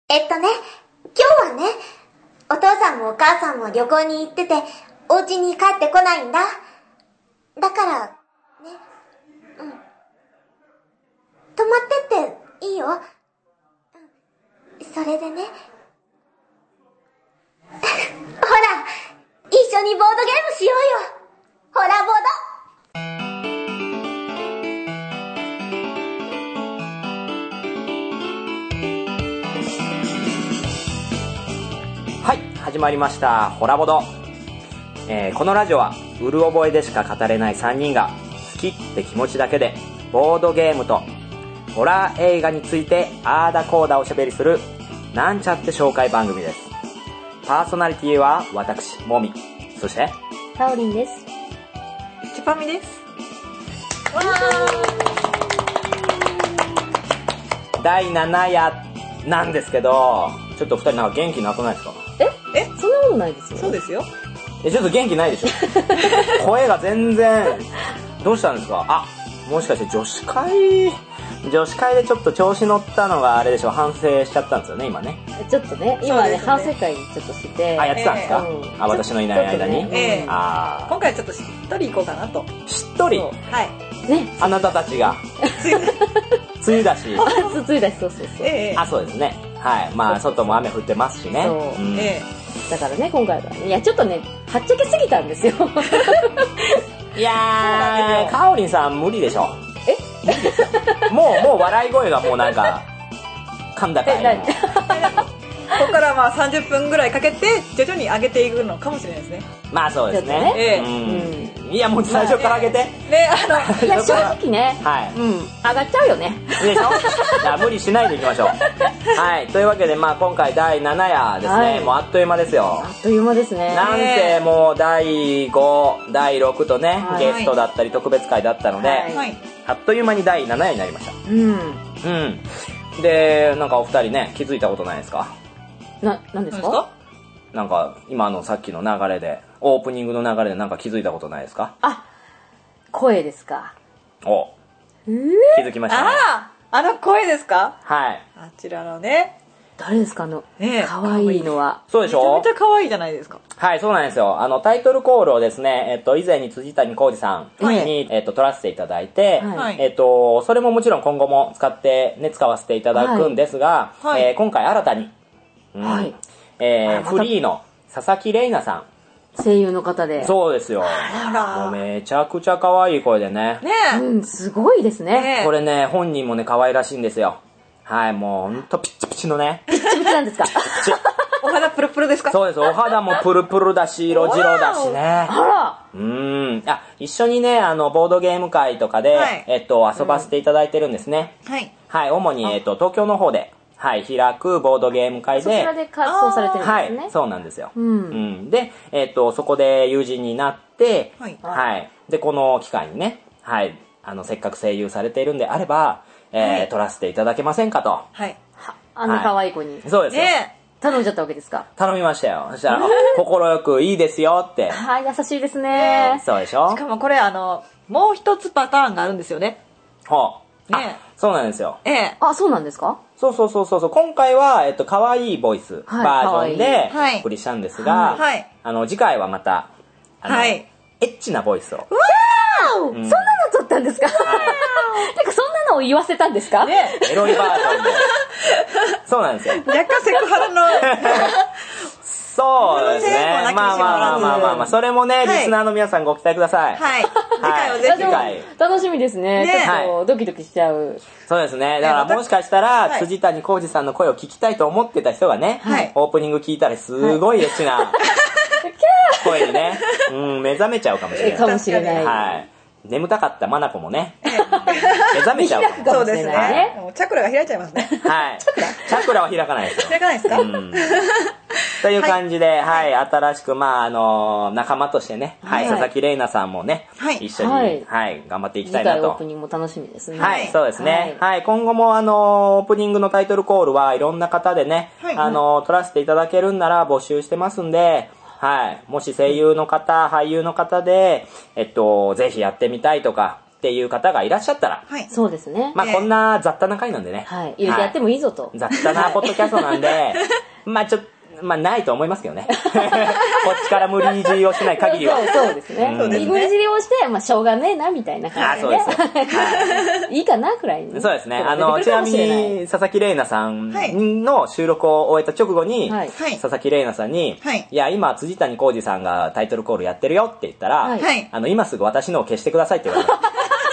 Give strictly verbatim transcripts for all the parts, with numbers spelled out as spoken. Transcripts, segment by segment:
えっとね、今日はね、お父さんもお母さんも旅行に行ってて、お家に帰ってこないんだ。だから、ね、うん。泊まってっていいよ。うん。それでね。ほら、一緒にボードゲームしようよ。ほらボード。 はい、始まりましたホラボド、えー、このラジオはうる覚えでしか語れないさんにんが好きって気持ちだけでボードゲームとホラー映画についてあーだこーだおしゃべりするなんちゃって紹介番組です。パーソナリティは私もみ、そしてタオリンです。 チュパミです。わーだいなな夜なんですけど、ちょっとふたりなんか元気なくないですか？ ええそんなことないですよ。 そうですよ。 え、ちょっと元気ないでしょ声が全然。どうしたんですか？あ、もしかして女子会女子会でちょっと調子乗ったのがあれでしょ、反省しちゃったんですよね今ね。 ちょっとね今ねね反省会ちょっとしてて、 あ、やってたんですか？ えー、 あ、私のいない間に、 ね、 ええあ今回ちょっとしっとり行こうかなと。 しっとり。 はいね、 あなたたちが梅雨だしつついだし、そうそうそう、 ええあ、そうですね。はい、まあ外も雨降ってますしね。 そう、 うん、 えだからね今回はね、いやちょっとねはっちゃけすぎたんですよいやー、かおりんさん無理でしょ。 え無理ですよ。もうもう笑い声がもうなんか噛んだかいの。 えここからまあさんじゅっぷんぐらいかけて徐々に上げていくのかもしれないですね。 まあそうですね。 ちょっとねええうん、いやもう最初から上げて。 ね、あのいや正直ね、 はい。 うん上がっちゃうよね。 でしょじゃあ無理しないでいきましょう。はい。というわけで、まあ今回だいなな夜ですね、はい、もうあっという間ですよ。 あっという間ですね。 なんせもうだいご、だいろくとね、はい、ゲストだったり特別会だったので、はい、あっという間にだいなな夜になりました。 うん。 うん。で、なんかお二人ね、気づいたことないですか？ な、なんですか？ なんか今のさっきの流れで、オープニングの流れでなんか気づいたことないですか？ あ、声ですか。 お、 えー、 気づきましたね。 ああ、あの声ですか？ はい。 あちらのね。 誰ですか？あの、 ね、 かわいいのは。 そうでしょ？ めちゃめちゃ可愛いじゃないですか。 はい、そうなんですよ。あの、タイトルコールをですね、えっと、以前に辻谷浩二さんに、はい、えっと、撮らせていただいて、はい、えっと、それももちろん今後も使って、ね、使わせていただくんですが、はい、えー、今回新たに、うん、はい、えー、フリーの佐々木玲奈さん。 声優の方で。 そうですよ。 あら。 もうめちゃくちゃ可愛い声でね。 ねえ。うん、すごいですね。 ねこれね、本人もね、可愛らしいんですよ。はい、もうほんとピッチピチのね。 ピッチピチなんですか？ピッチ。 お肌プルプルですか？ そうです。お肌もプルプルだし、色白だしね。 あら。 うーん。あ、一緒にね、あの、ボードゲーム会とかで、はい、えっと、遊ばせていただいてるんですね。 うん、はい。 はい、主に、えっと、東京の方で、はい、開くボードゲーム会で。そちらで活動されてるんですね。 はい、そうなんですよ。 うん。 うん、で、えっと、そこで友人になって、はい。はい。で、この機会にね、はい、あの、せっかく声優されているんであれば、えー、はい、撮らせていただけませんかと。 はい。 あの可愛い子に、 はい、そうですよ。 ね、頼んじゃったわけですか？ 頼みましたよ。そしたら、心よくいいですよって。 はい、優しいですね。 そうでしょ？ しかもこれあの、もう一つパターンがあるんですよね。 ほう。 ね。 そうなんですよ。 ええ。 あ、そうなんですか？ そうそうそうそう。今回は、えっと、可愛いボイスバージョンでお送りしたんですが、 はい。 あの、次回はまた、あの、はい、エッチなボイスを。 わー、うん、そんなの撮ったんですか？はい、てか、そんなのを言わせたんですか？ ね。エロいバージョンで。そうなんですよ。 若干セクハラの。 そうですね。まあまあまあまあまあまあ、それもね、はい、リスナーの皆さんご期待ください。 はい。次回はぜひ。 次回。楽しみですね。ね、ちょっとドキドキしちゃう。 そうですね。だからもしかしたら、はい、辻谷浩二さんの声を聞きたいと思ってた人がね、はい、オープニング聞いたらすごいエッチな声にね、うん、目覚めちゃうかもしれない。 かもしれない。 はい。眠たかったマナコもね、目覚めちゃうかもしれない。 そうですね。チャクラが開いちゃいますね。 はい。チャクラは開かないですよ。 開かないですか？うん。 という感じで、はい、新しく、まあ、あの、仲間としてね、はい、佐々木玲奈さんもね、一緒に、はい、頑張っていきたいなと。 次回オープニングも楽しみですね。 はい、そうですね。はい、今後も、あの、オープニングのタイトルコールはいろんな方でね、あの、撮らせていただけるんなら募集してますんで、はい、もし声優の方、俳優の方で、えっと、ぜひやってみたいとか、 っていう方がいらっしゃったら、 はい。 そうですね。 まあこんな雑多な回なんでね。 はい。入れてやってもいいぞと。 雑多なポッドキャストなんで、まあちょっと、まあないと思いますけどね。こっちから無理強いをしない限りは。 そうそうですね。 そうですね無理強いをして、まあしょうがねえな、みたいなあ感じでね。 そうですよ。はいいいかな、くらいに。 そうですね。 こうあの、 出てくるかちなみもしれないに、佐々木玲奈さんはいの収録を終えた直後に、 はいはい佐々木玲奈さんに、 はいいや、今、辻谷浩二さんがタイトルコールやってるよって言ったら、 はいはい。 あの、今すぐ私のを消してくださいって言われました。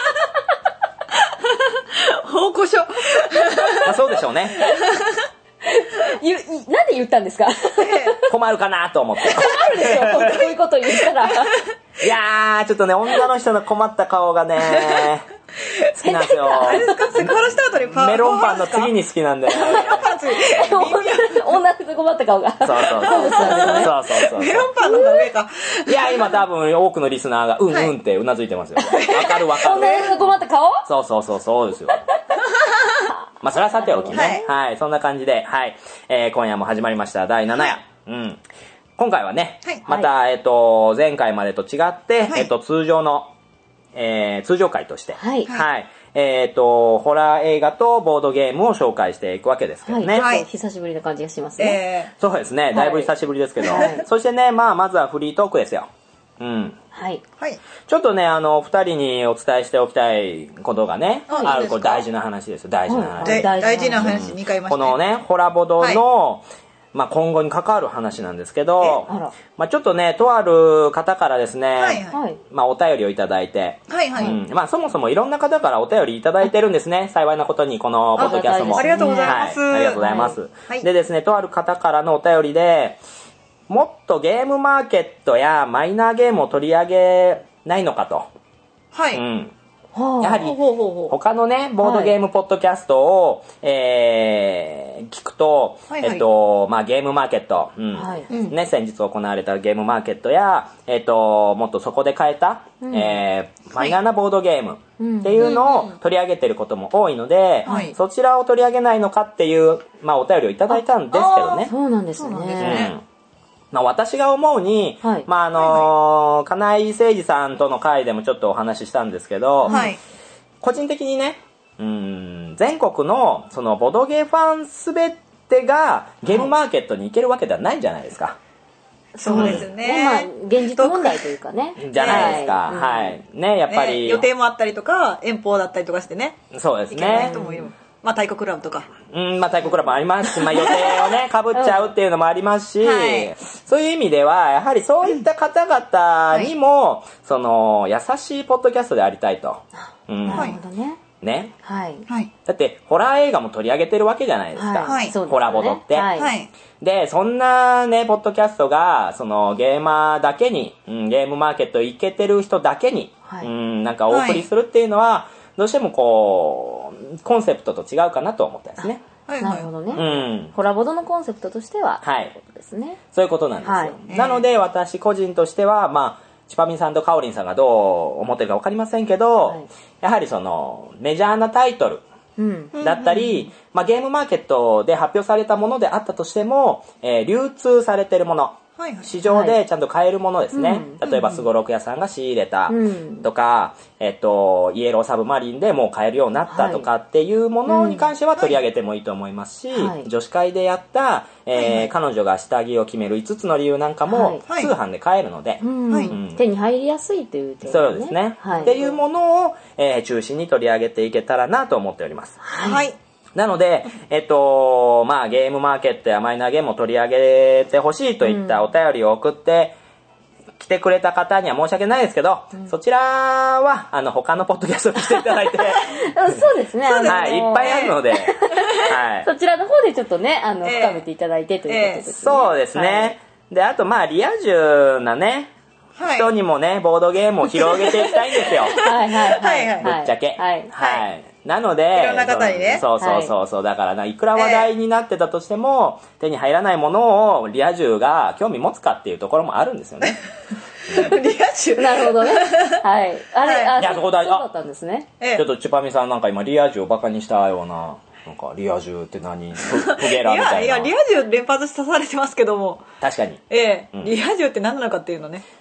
大御所。 まあそうでしょうね。 ゆいなんで言ったんですか？ 困るかなと思って。 あるでしょ、そういうこと言ったら。 いやー、ちょっとね、女の人の困った顔がね、好きなんですよ。 あれですか、セクハラした後にパメロンパンの次に好きなんで。 メロンパンの次。 女の困った顔が。 そうそうそう。そうそうそう。 メロンパンの方が上か。 いや、今多分多くのリスナーが、うんうんってうなずいてますよ。わかるわかる。 女の困った顔？ そうそうそう、そうですよ。まあ、それはさておきね。はい。そんな感じで、はい。えー、今夜も始まりました。だいなな夜。うん。今回はね、 はいまた、えっと、前回までと違って、 はいえっと、通常の、えー、通常回として、 はいはい。えっと、ホラー映画とボードゲームを紹介していくわけですけどね。 はい。久しぶりな感じがしますね。 えそうですね。だいぶ久しぶりですけど。 はいそしてね、まあ、まずはフリートークですよ。うん。 はい。 ー、はい。 ちょっとね、あの、二人にお伝えしておきたいことがね、 あある、 いいですかこれ大事な話ですよ、大事な話。 はいで大事な大話にかいました。 このね、ホラボドの、まあ、今後に関わる話なんですけど、 あら。 まあ、ちょっとね、とある方からですね、 はいはい。 はい。 まあ、お便りをいただいて、 はいはい。 うんまあ、そもそもいろんな方からお便りいただいてるんですね。幸いなことに、このポッドキャストも。 ありがとうございますはい。ありがとうございます。 はいでですね、とある方からのお便りで、もっとゲームマーケットやマイナーゲームを取り上げないのかと。 はい。 うん。 はあやはりほうほうほうほう。 他のね、ボードゲームポッドキャストを、えー、聞くと、 はいはいえっと、まあ、ゲームマーケット、うんはいうんね、先日行われたゲームマーケットや、えっと、もっとそこで買えた、 うんえー、マイナーなボードゲームうんっていうのを取り上げてることも多いので、 はいそちらを取り上げないのかっていう、まあ、お便りをいただいたんですけどね。 そうなんですそうなんですうね。 んまあ、私が思うに、 はいまああのー金井誠二さんとの回でもちょっとお話ししたんですけど、 はい。 個人的にね、うーん全国のそのボドゲファンすべてがゲームマーケットに行けるわけではないんじゃないですか。 そうですね。 まあ、現実問題というかね。 じゃないですか。はい。ね、やっぱり、 ね予定もあったりとか、遠方だったりとかしてね。 そうです行けないね人。もいる。まあ、太鼓クラブとか。 うん、まあ、太鼓クラブもありますし、まあ、予定をね、被っちゃうっていうのもありますし、 はいそういう意味では、やはりそういった方々にも、その、優しいポッドキャストでありたいと。うん。 なるほどね。 ね。 はい。 はい。 だって、ホラー映画も取り上げてるわけじゃないですか。 はいそうですねホラボドってはい。 はい。 で、そんなね、ポッドキャストが、そのゲーマーだけに、うん、ゲームマーケット行けてる人だけに、 はいうん、なんかお送りするっていうのは、どうしてもこう、コンセプトと違うかなと思ったんですね。 はい。はい。 なるほどね。 うん。 ホラボドのコンセプトとしては、 はいということですね。 そういうことなんですよ。 はいなので、私個人としては、まあ、チパミンさんとカオリンさんがどう思ってるかわかりませんけど、 はいやはりその、メジャーなタイトル、 うん。 だったり、まあ、ゲームマーケットで発表されたものであったとしても、えー流通されてるもの、 はい。はい。 市場でちゃんと買えるものですね。 うん例えば、すごろく屋さんが仕入れたうんとか、えっと、イエローサブマリンでもう買えるようになったとかっていうものに関しては取り上げてもいいと思いますし、 はい女子会でやった、えーはいはい彼女が下着を決めるいつつの理由なんかもはい通販で買えるので、 うんはい手に入りやすいという点でね。 そうですね、 はい。 っていうものを、えー中心に取り上げていけたらなと思っております。 はい。 なので、えっと、まあ、ゲームマーケットやマイナーゲームを取り上げてほしいといったお便りを送って来てくれた方には申し訳ないですけど、そちらは、あの、他のポッドキャストに来ていただいて、 うんそうですね。あのはい、いっぱいあるので、はい。 そちらの方でちょっとね、あの、 ええ深めていただいてということですね。 そうですね。で、あと、まあ、リア充なね、 はい。 人にもね、ボードゲームを広げていきたいんですよ。 はいはいはい。 はいはいぶっちゃけ。 はい。 はい。なので、 いろんな方にねそうそうそうそう、だからな、いくら話題になってたとしても、手に入らないものをリア充が興味持つかっていうところもあるんですよね。 リア充。 なるほどね。はい。あれ、 はいあ、 いやそこ大事そうだったんですね。 ええちょっとチュパミさんなんか今リア充をバカにしたような、なんかリア充って何トトゲラーみたいな。 いや、いや、リア充連発刺されてますけども。 確かに。 ええ、 うんリア充って何なのかっていうのね。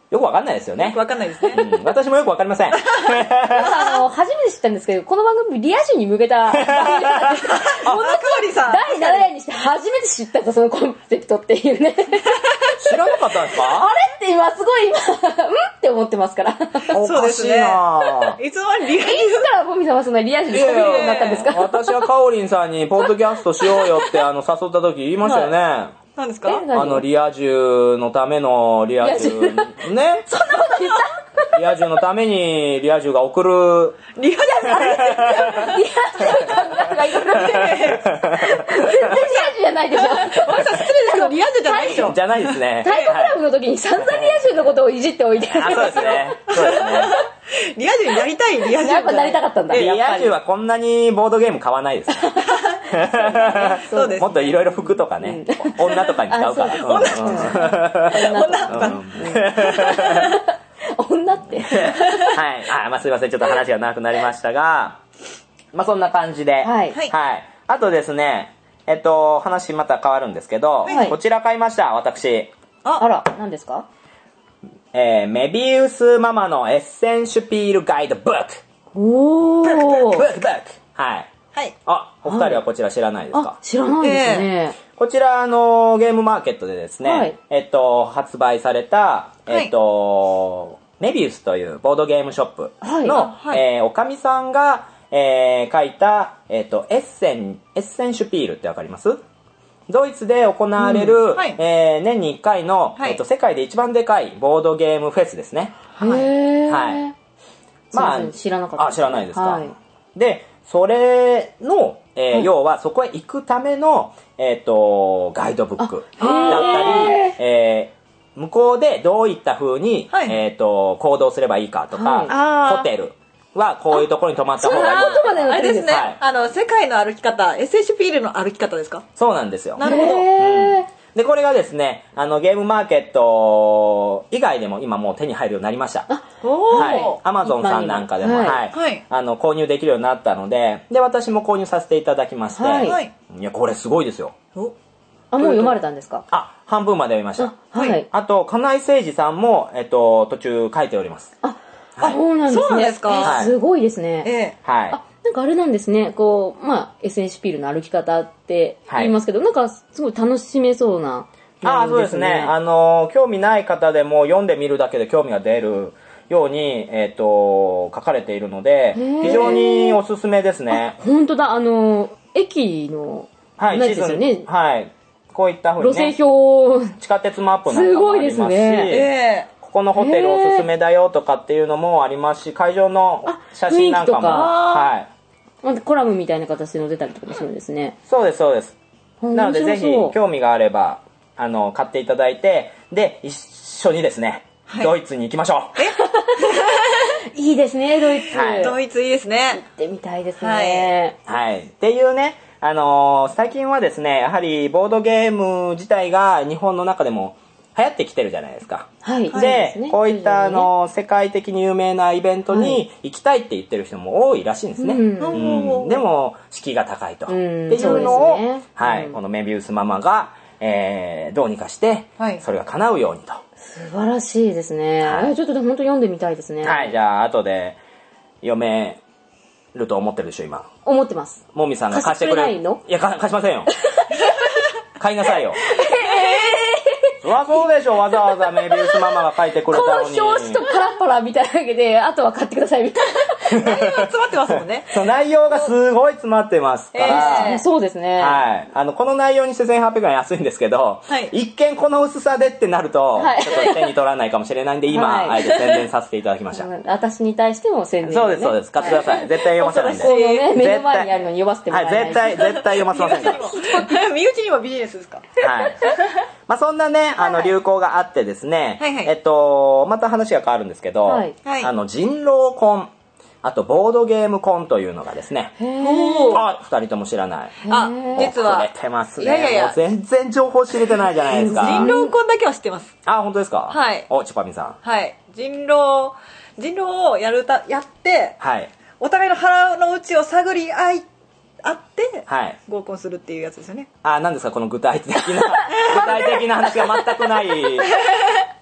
よくわかんないですよね。 わかんないですね。 うん、私もよくわかりません。 あの、初めて知ったんですけど、この番組リア充に向けた番組なんですか？ あ、かおりさん。 だいななだんにして初めて知ったんだ、そのコンセプトっていうね。 知らなかったんですか？ あれって今すごい今、うんって思ってますから。いそうですね。いつの間にリア充。 つからボミさんはそんなリア充に喋るようになったんですか？ 私はかおりんさんにポッドキャストしようよってあの誘った時言いましたよね。はい、 何ですか？ え何あのリア充のためのリア充ね。 そんなこと言った？ リア充のためにリア充が送るリア充あれリア充がいろいろ全然リア充じゃないでしょ。 お前さん失礼ですけどリア充じゃないでしょ。 じゃないですね。 タイコクラブの時に散々リア充のことをいじっておいて。 あ、そうですね。そうですね。 リア充になりたいリア充。 やっぱなりたかったんだ。 リア充はこんなにボードゲーム買わないです。 そうです。 もっといろいろ服とかね、女とかに使うから。 女とか。 女って。 はい。あ、まあすいません。ちょっと話が長くなりましたが、まあそんな感じで。 はい。 はい。あとですね、えっと、話また変わるんですけど、 はい、 こちら買いました、私。 あ、あら、何ですか？ えー、メビウスママのエッセンシュピールガイドブック。 おー。 ブックブックブック。はい。 はい。 あ、お二人はこちら知らないですか？ あ、知らないですね。 えー、こちら、あの、ゲームマーケットでですね、はい、えっと、発売された、えっと、はい、メビウスというボードゲームショップの、はい、えー、おかみさんが、えー、書いた、えっと、エッセン、エッセンシュピールってわかります？ドイツで行われる、うん、はい、えー、年にいっかいの、はい、えっと、世界で一番でかいボードゲームフェスですね。 へー。 はい。 まあ、知らなかった。 あ、知らないですか。 はい、 で、それの、えーはい、要はそこへ行くための、えっと、ガイドブックだったり、えー、向こうでどういった風に、はい、えっと、行動すればいいかとか、はい、ホテルはこういうところに泊まった方がいい。 そんなことまであれですね、はい、あの、世界の歩き方、エスエイチピールの歩き方ですか？ そうなんですよ。 なるほど。うん、 で、これがですね、あの、ゲームマーケット以外でも今もう手に入るようになりました。はい。アマゾンさんなんかでも、はい。はい、あの、購入できるようになったので、で、私も購入させていただきまして、はい。いや、これすごいですよ。 おあ、もう読まれたんですか？ あ、半分まで読みました。 はい。 あと、金井誠二さんも、えっと、途中書いております。 あ、はい、そうなんですね。そうなんですか？はい、すごいですね。 ええ。 はい。 あ、なんかあれなんですね、こう、まあ、エスエヌシーピールの歩き方って言いますけど、はい、なんかすごい楽しめそうな、ね。 ああ、そうですね。あの、興味ない方でも読んでみるだけで興味が出るように、えっと、書かれているので、非常におすすめですね。 本当だ、あの、駅の、 はい、 ですよね。 はい。こういった風に、ね、 路線表、 地下鉄マップなんかもありますし、すごいですね。ここのホテルおすすめだよとかっていうのもありますし、会場の写真なんかも、はい。 コラムみたいな形で載ってたりとかもするんですね。 そうです、そうです。なので、ぜひ、興味があれば、あの、買っていただいて、で、一緒にですね、はい、ドイツに行きましょう。 えいいですね、ドイツ。 はい、ドイツいいですね。 行ってみたいですね。 はい。はい、っていうね、あのー、最近はですね、やはり、ボードゲーム自体が日本の中でも、流行ってきてるじゃないですか。 はい。 で、ね、こういった、あの、世界的に有名なイベントに行きたいって言ってる人も多いらしいんですね。はい、うんうん、でも、敷居が高いと。っていうのを、ね、はい、うん、このメビウスママが、えー、どうにかして、はい、それが叶うようにと。 素晴らしいですね。はい、ちょっと本当読んでみたいですね。 はい、じゃあ、後で読めると思ってるでしょ、今。 思ってます。 もみさんが貸してくれる。 貸してくれないの？ いや、貸しませんよ。買いなさいよ。そりゃそうでしょ、わざわざメビウスママが書いてくれたのに。 この表紙とパラパラみたいなわけで、あとは買ってくださいみたいな。 内容が詰まってますもんね。 そう、内容がすごい詰まってますから。 えー、そうですね。 はい。あの、この内容にしてせんはっぴゃくえん安いんですけど、はい、一見この薄さでってなると、はい、ちょっと手に取らないかもしれないんで、今、はい、あえて宣伝させていただきました。 私に対しても宣伝、ね、 そうです、そうです。買ってください。絶対読ませないんで。 このね、目の前にあるのに読ませてもらえない。 はい、絶対、絶対読ませませんから。 身内にもビジネスですか？ はい。まあそんなね、あの、流行があってですね、はいはい、えっと、また話が変わるんですけど、はい、あの、人狼婚、あと、ボードゲーム婚というのがですね、あ、二人とも知らない。 あ、実は。 知れてますね。いやいやいや、もう全然情報知れてないじゃないですか。 人狼婚だけは知ってます。 あ、本当ですか？ はい。 お、チュパミさん。 はい。人狼、人狼をやるた、やって、はい。お互いの腹の内を探り合い、あって、はい、合コンするっていうやつですよね。 あ、何ですかこの具体的な具体的な話が全くない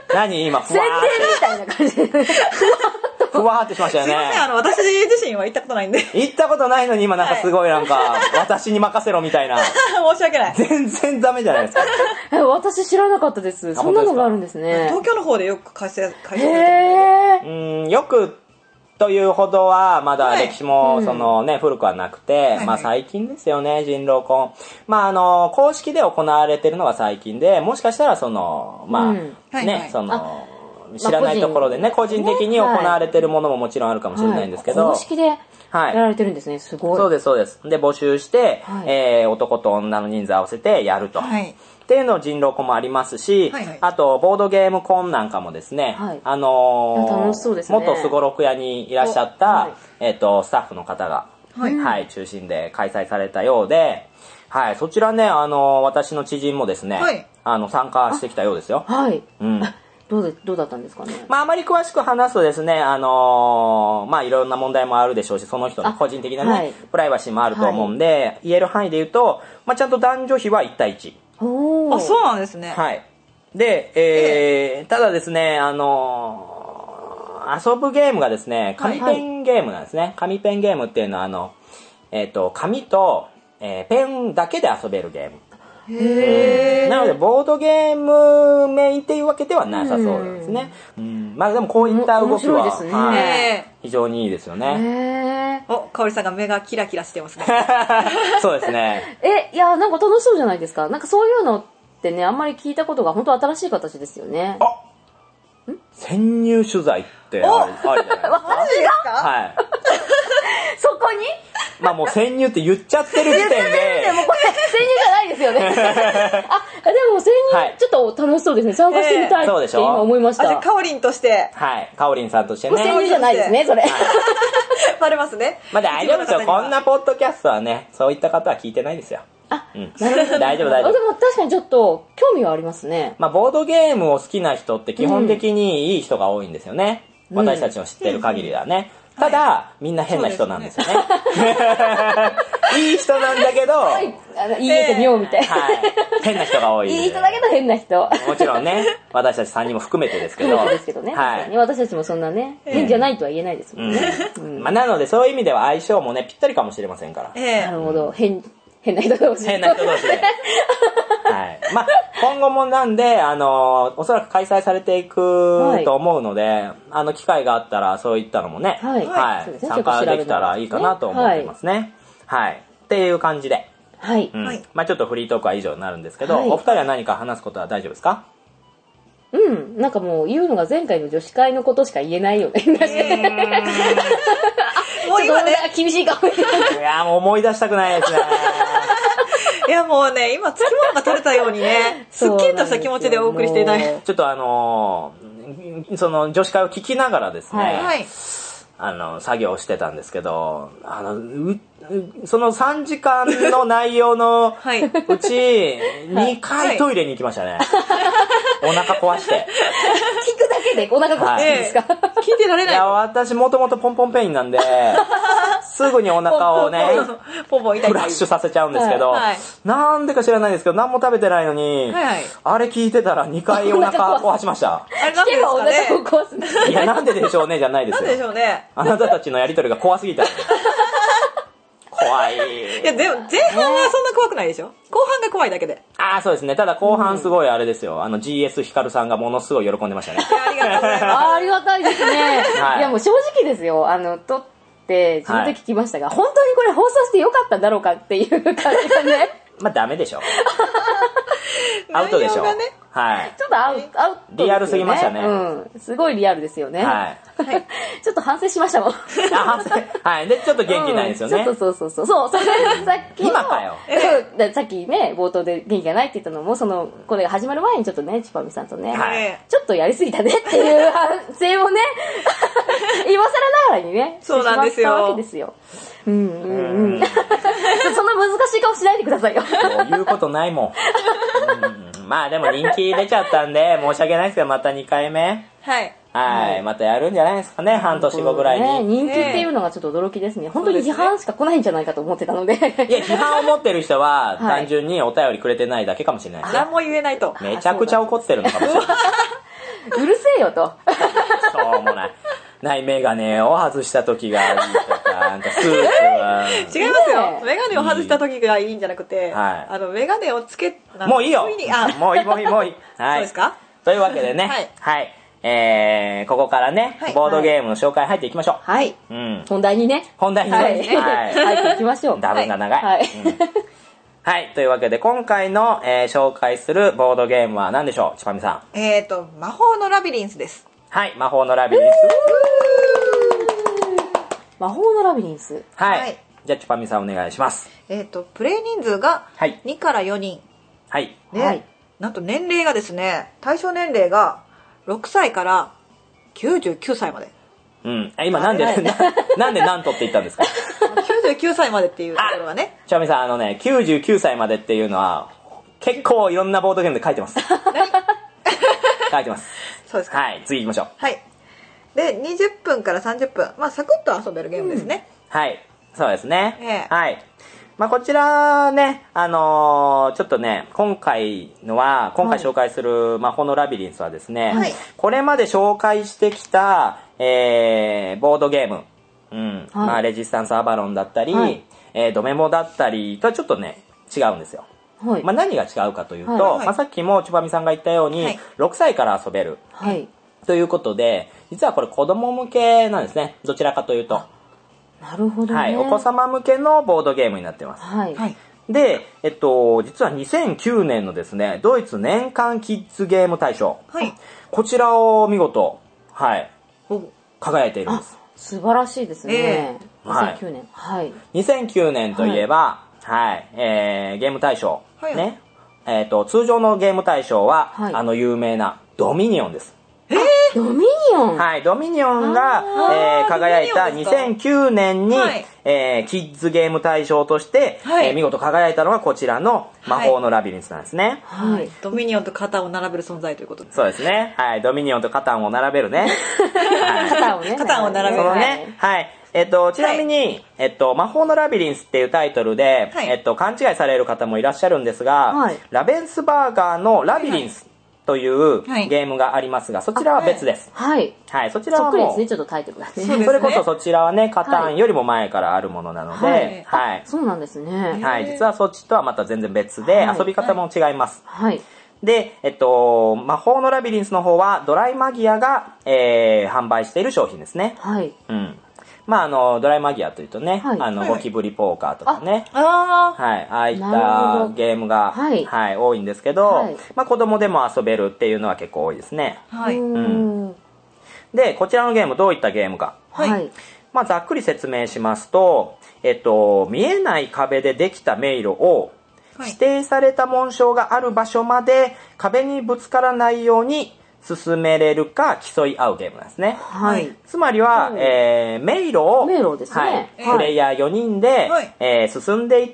何今、ふわー宣伝みたいな感じで。 ふわーってしましたよね。 すいません、あの、私自身は行ったことないんで。 行ったことないのに今なんかすごいなんか、はい、私に任せろみたいな。 申し訳ない。 全然ダメじゃないですか。 え、私知らなかったです。そんなのがあるんですね。 東京の方でよく開催、開催されてるんで。 うん、よく、というほどは、まだ歴史も、そのね、古くはなくて、まあ最近ですよね、人狼婚。まああの、公式で行われてるのが最近で、もしかしたらその、まあ、ね、その、知らないところでね、個人的に行われてるものももちろんあるかもしれないんですけど。 公式でやられてるんですね、すごい。 そうです、そうです。で、募集して、え男と女の人数合わせてやると。っていうのを人狼婚もありますし、はいはい、あと、ボードゲーム婚なんかもですね、はい、あのー、 楽しそうですね、 元すごろく屋にいらっしゃった、はい、えっと、スタッフの方が、はい、はい、中心で開催されたようで、はい、そちらね、あのー、私の知人もですね、はい、あの、参加してきたようですよ。 はい。うん。どうで、どうだったんですかね。 まあ、あまり詳しく話すとですね、あのー、まあ、いろんな問題もあるでしょうし、その人の個人的なね、はい、プライバシーもあると思うんで、はい、言える範囲で言うと、まあ、ちゃんと男女比はいち対いち。 あ、そうなんですね。 はい。で、えー、ただですね、あのー、遊ぶゲームがですね、紙ペンゲームなんですね。はい、紙ペンゲームっていうのは、あの、えっと、紙と、えー、ペンだけで遊べるゲーム。へー。なので、ボードゲームメインっていうわけではなさそうなんですね。うん。まあでもこういった動きは、 ですね、 はい、非常にいいですよね。 お、かおりさんが目がキラキラしてますね。 そうですね。 え、いや、なんか楽しそうじゃないですか。なんかそういうのってね、あんまり聞いたことが本当新しい形ですよね。 あ、潜入取材ってある、あるじゃないですか。 マジですか？ はい。 そこにまあもう潜入って言っちゃってる時点で。 でもこれ潜入じゃないですよね。あ、でも潜入、はい、ちょっと楽しそうですね。参加してみたいって今思いました。 あ、じゃあかおりんとして。 はい。かおりんさんとしてね。 潜入じゃないですね、それ。 バレますね。 まあ大丈夫ですよ。こんなポッドキャストはね、そういった方は聞いてないですよ。 あ、うん、なるほど。 大丈夫大丈夫。 でも確かにちょっと興味はありますね。 まあボードゲームを好きな人って基本的にいい人が多いんですよね。うん、私たちの知ってる限りではね。うん、ただ、はい、みんな変な人なんですよね。いい人なんだけど、はい、 あの言えてみようみたいな、 はい。変な人が多い。 いい人だけど変な人。 もちろんね、私たちさんにんも含めてですけど。 そうですけどね。はい。私たちもそんなね、変じゃないとは言えないですもんね。 うんうん、まあなのでそういう意味では相性もね、ぴったりかもしれませんから。 えー、なるほど。変、変な人同士。 変な人同士で。はい。まあ、今後もなんで、あの、おそらく開催されていくと思うので、はい、あの、機会があったら、そういったのもね、はい。はい、ね、参加できたらいいかなと思ってますね。はい。はい、っていう感じで。 はい。 うん。まあちょっとフリートークは以上になるんですけど、はい、お二人は何か話すことは大丈夫ですか？ うん。なんかもう言うのが前回の女子会のことしか言えないよね。もう今ね、厳しいかもしれない。 いや、もう思い出したくないですね。 いやもうね、今つきものが取れたようにね、すっきりとした気持ちでお送りしていない。 ちょっとあのー、その女子会を聞きながらですね、はい、あの、作業してたんですけど、あの、うそのさんじかんの内容のうち、にかいトイレに行きましたね。お腹壊して。聞くだけでお腹壊してるんですか？ 聞いてられない。 いや、私もともとポンポンペインなんで、すぐにお腹をね、 ポンポン痛いフラッシュさせちゃうんですけど、はい、なんでか知らないですけど、何も食べてないのに、はいはい、あれ聞いてたらにかいお腹壊しました。 あれなんでですかね？ お腹を壊す。 いや、なんででしょうね、じゃないですよ。 なんででしょうね。 あなたたちのやりとりが怖すぎた。怖い。 いや、でも前半はそんな怖くないでしょ？後半が怖いだけで。 ああ、そうですね。ただ後半すごいあれですよ。うん、あの ジーエス ヒカルさんがものすごい喜んでましたね。 ありがとうございます。 あありがたいですね。はい、いやもう正直ですよ。あの、撮って自分で聞きましたが、はい、本当にこれ放送してよかったんだろうかっていう感じがね。 まあダメでしょ。アウトでしょ。ね、はい。 ちょっとアウト、アウト、ね。 リアルすぎましたね。 うん。すごいリアルですよね。 はい。 はい、ちょっと反省しましたもん。あ、 反省。はい。で、ちょっと元気ないですよね。 うん、そうそうそうそう。そう、それさっき今かよ。 そう、さっきね、冒頭で元気がないって言ったのも、その、これが始まる前にちょっとね、ちぱみさんとね、はい、ちょっとやりすぎたねっていう反省をね、今更ながらにね、 そうなんですよ。 してしまったわけですよ。うんうんうん。そんな難しい顔しないでくださいよ。 もう言うことないもん。うん、まあでも人気出ちゃったんで、申し訳ないですけど、またにかいめ。 はい。 はい。またやるんじゃないですかね、半年後ぐらいに。ね、 人気っていうのがちょっと驚きですね。本当に批判しか来ないんじゃないかと思ってたので。いや、 批判を持ってる人は、単純にお便りくれてないだけかもしれないです。 何も言えないと。 めちゃくちゃ怒ってるのかもしれない。 うるせえよと。 そうもない。ないメガネを外した時がいいとか、なんかスーツは。 違いますよ。メガネを外した時がいいんじゃなくて、はい、あの、メガネをつけ、 もういいよ。もういい、もういい、もういい。 はい。そうですか？ というわけでね、はい。はい。えー、ここからね、はい、ボードゲームの紹介入っていきましょう。 はい。うん。本題にね。 本題にね。 はい。はい、入っていきましょう。 ダブが長い。 はい。 うん、はい。というわけで、今回の、えー、紹介するボードゲームは何でしょう、ちぱみさん。 えーと、魔法のラビリンスです。 はい、魔法のラビリンス。 魔法のラビリンス。 はい。はい、じゃあ、ちぱみさんお願いします。 えーと、プレイ人数がにからよにん。 はい。 で、はい、なんと年齢がですね、対象年齢がろくさいからきゅうじゅうきゅうさいまで。 うん。今なんで、な, なんでなんとって言ったんですか？ きゅうじゅうきゅうさいまでっていうところはね。 ちぱみさん、あのね、きゅうじゅうきゅうさいまでっていうのは、結構いろんなボードゲームで書いてます。書いてます。 そうですか。 はい、次行きましょう。 はい。で、にじゅっぷんからさんじゅっぷん。まあ、サクッと遊べるゲームですね。 うん、はい。そうですね。 ええ、 はい。まあ、こちらね、あのー、ちょっとね、今回のは、今回紹介する魔法のラビリンスはですね、はい、これまで紹介してきた、えー、ボードゲーム、うん、はい、まあ、レジスタンスアバロンだったり、はい、えー、ドメモだったりとはちょっとね、違うんですよ。はい、まあ、何が違うかというと、はい、まあ、さっきもちばみさんが言ったように、はい、ろくさいから遊べる。はい。ということで、実はこれ子供向けなんですね。どちらかというと。 なるほどね。 はい。お子様向けのボードゲームになってます。はい。で、えっと、実はにせんきゅうねんのですね、ドイツ年間キッズゲーム大賞。はい。こちらを見事、はい。輝いているんです。 素晴らしいですね。えー、にせんきゅうねん。はい。 にせんきゅうねんといえば、はい、はい、えー、ゲーム大賞。はい、ね。えっと、通常のゲーム大賞は、はい、あの有名なドミニオンです。 えー、ドミニオンはい、ドミニオンが、えー、輝いたにせんきゅうねんに、はい、えー、キッズゲーム大賞として、はい、えー、見事輝いたのがこちらの魔法のラビリンスなんですね。 はい。はい、ドミニオンとカタンを並べる存在ということです。 そうですね。はい、ドミニオンとカタンを並べるね。 はい、カタンをね。 カタンを並べる。 そのね、はい。えっと、ちなみに、はい、えっと、魔法のラビリンスっていうタイトルで、はい、えっと、勘違いされる方もいらっしゃるんですが、はい、ラベンスバーガーのラビリンス、はいはいというゲームがありますが、そちらは別です。 はい。 はい。そちらはもう。 そっくりですね、ちょっとタイトルがね。 それこそそちらはね、カタンよりも前からあるものなので、 はい。そうなんですね。 はい。実はそっちとはまた全然別で、遊び方も違います。 はい。 で、えっと、魔法のラビリンスの方は、ドライマギアが、えー、販売している商品ですね。 はい。 うん。まあ、あの、ドライマギアというとね、はい、あの、ゴキブリポーカーとかね。 ああ。はい。ああいったゲームが、はい、はい、多いんですけど、はい、まあ、子供でも遊べるっていうのは結構多いですね。 はい。うん。で、こちらのゲームどういったゲームか。 はい。 まあ、ざっくり説明しますと、えっと、見えない壁でできた迷路を、指定された紋章がある場所まで壁にぶつからないように進めれるか競い合うゲームなんですね。 はい。 つまりは、えー、迷路を、 迷路ですね。 はい。プレイヤーよにんで、はい、えー、進んでいって、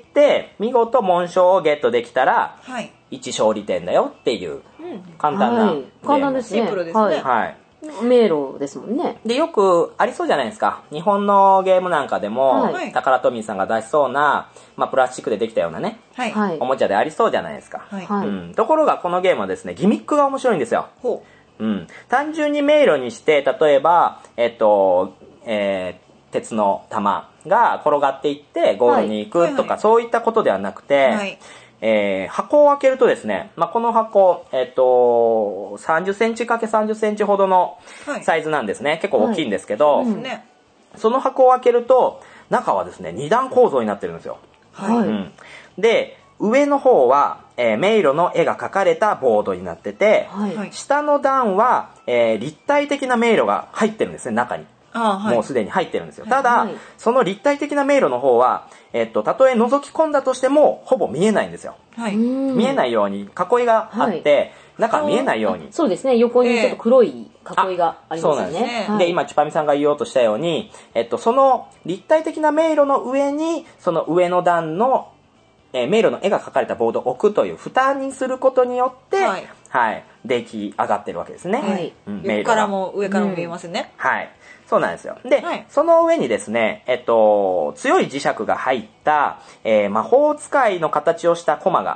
見事紋章をゲットできたら、はい、いち勝利点だよっていう、簡単なゲーム、はい。 簡単ですね。 シンプルですね。はい。 はい迷路ですもんね。 で、よくありそうじゃないですか。日本のゲームなんかでも、はい、タカラトミーさんが出しそうな、まあ、プラスチックでできたようなね、はい、おもちゃでありそうじゃないですか。はいうん、ところが、このゲームはですね、ギミックが面白いんですよ。 ほう。うん。単純に迷路にして、例えば、えっと、えー、鉄の玉が転がっていってゴールに行くとか、はいはいはい、そういったことではなくて、はいえー、箱を開けるとですね、まあ、この箱、えっと、さんじゅっセンチかけさんじゅっセンチほどのサイズなんですね。はい、結構大きいんですけど、はいうん、その箱を開けると、中はですね、二段構造になってるんですよ。 はいうん、 で、上の方は、えー、迷路の絵が描かれたボードになってて、はい、下の段は、えー、立体的な迷路が入ってるんですね、中に。 あはい、 もうすでに入ってるんですよ。ただ、はい、その立体的な迷路の方は、えっと、たとえ覗き込んだとしても、ほぼ見えないんですよ。はい、見えないように囲いがあって、はい、中見えないように。 そうですね、横にちょっと黒い囲いがありますよね。そうなんですね。 はい、で、今、チュパミさんが言おうとしたように、えっと、その立体的な迷路の上に、その上の段の、えー、迷路の絵が描かれたボードを置くという蓋にすることによって、はい、はい、出来上がってるわけですね。 はいうん、横からも上からも見えますね。 うん、はい。そうなんですよ。で、はい、その上にですね、えっと、強い磁石が入った、えー、魔法使いの形をしたコマが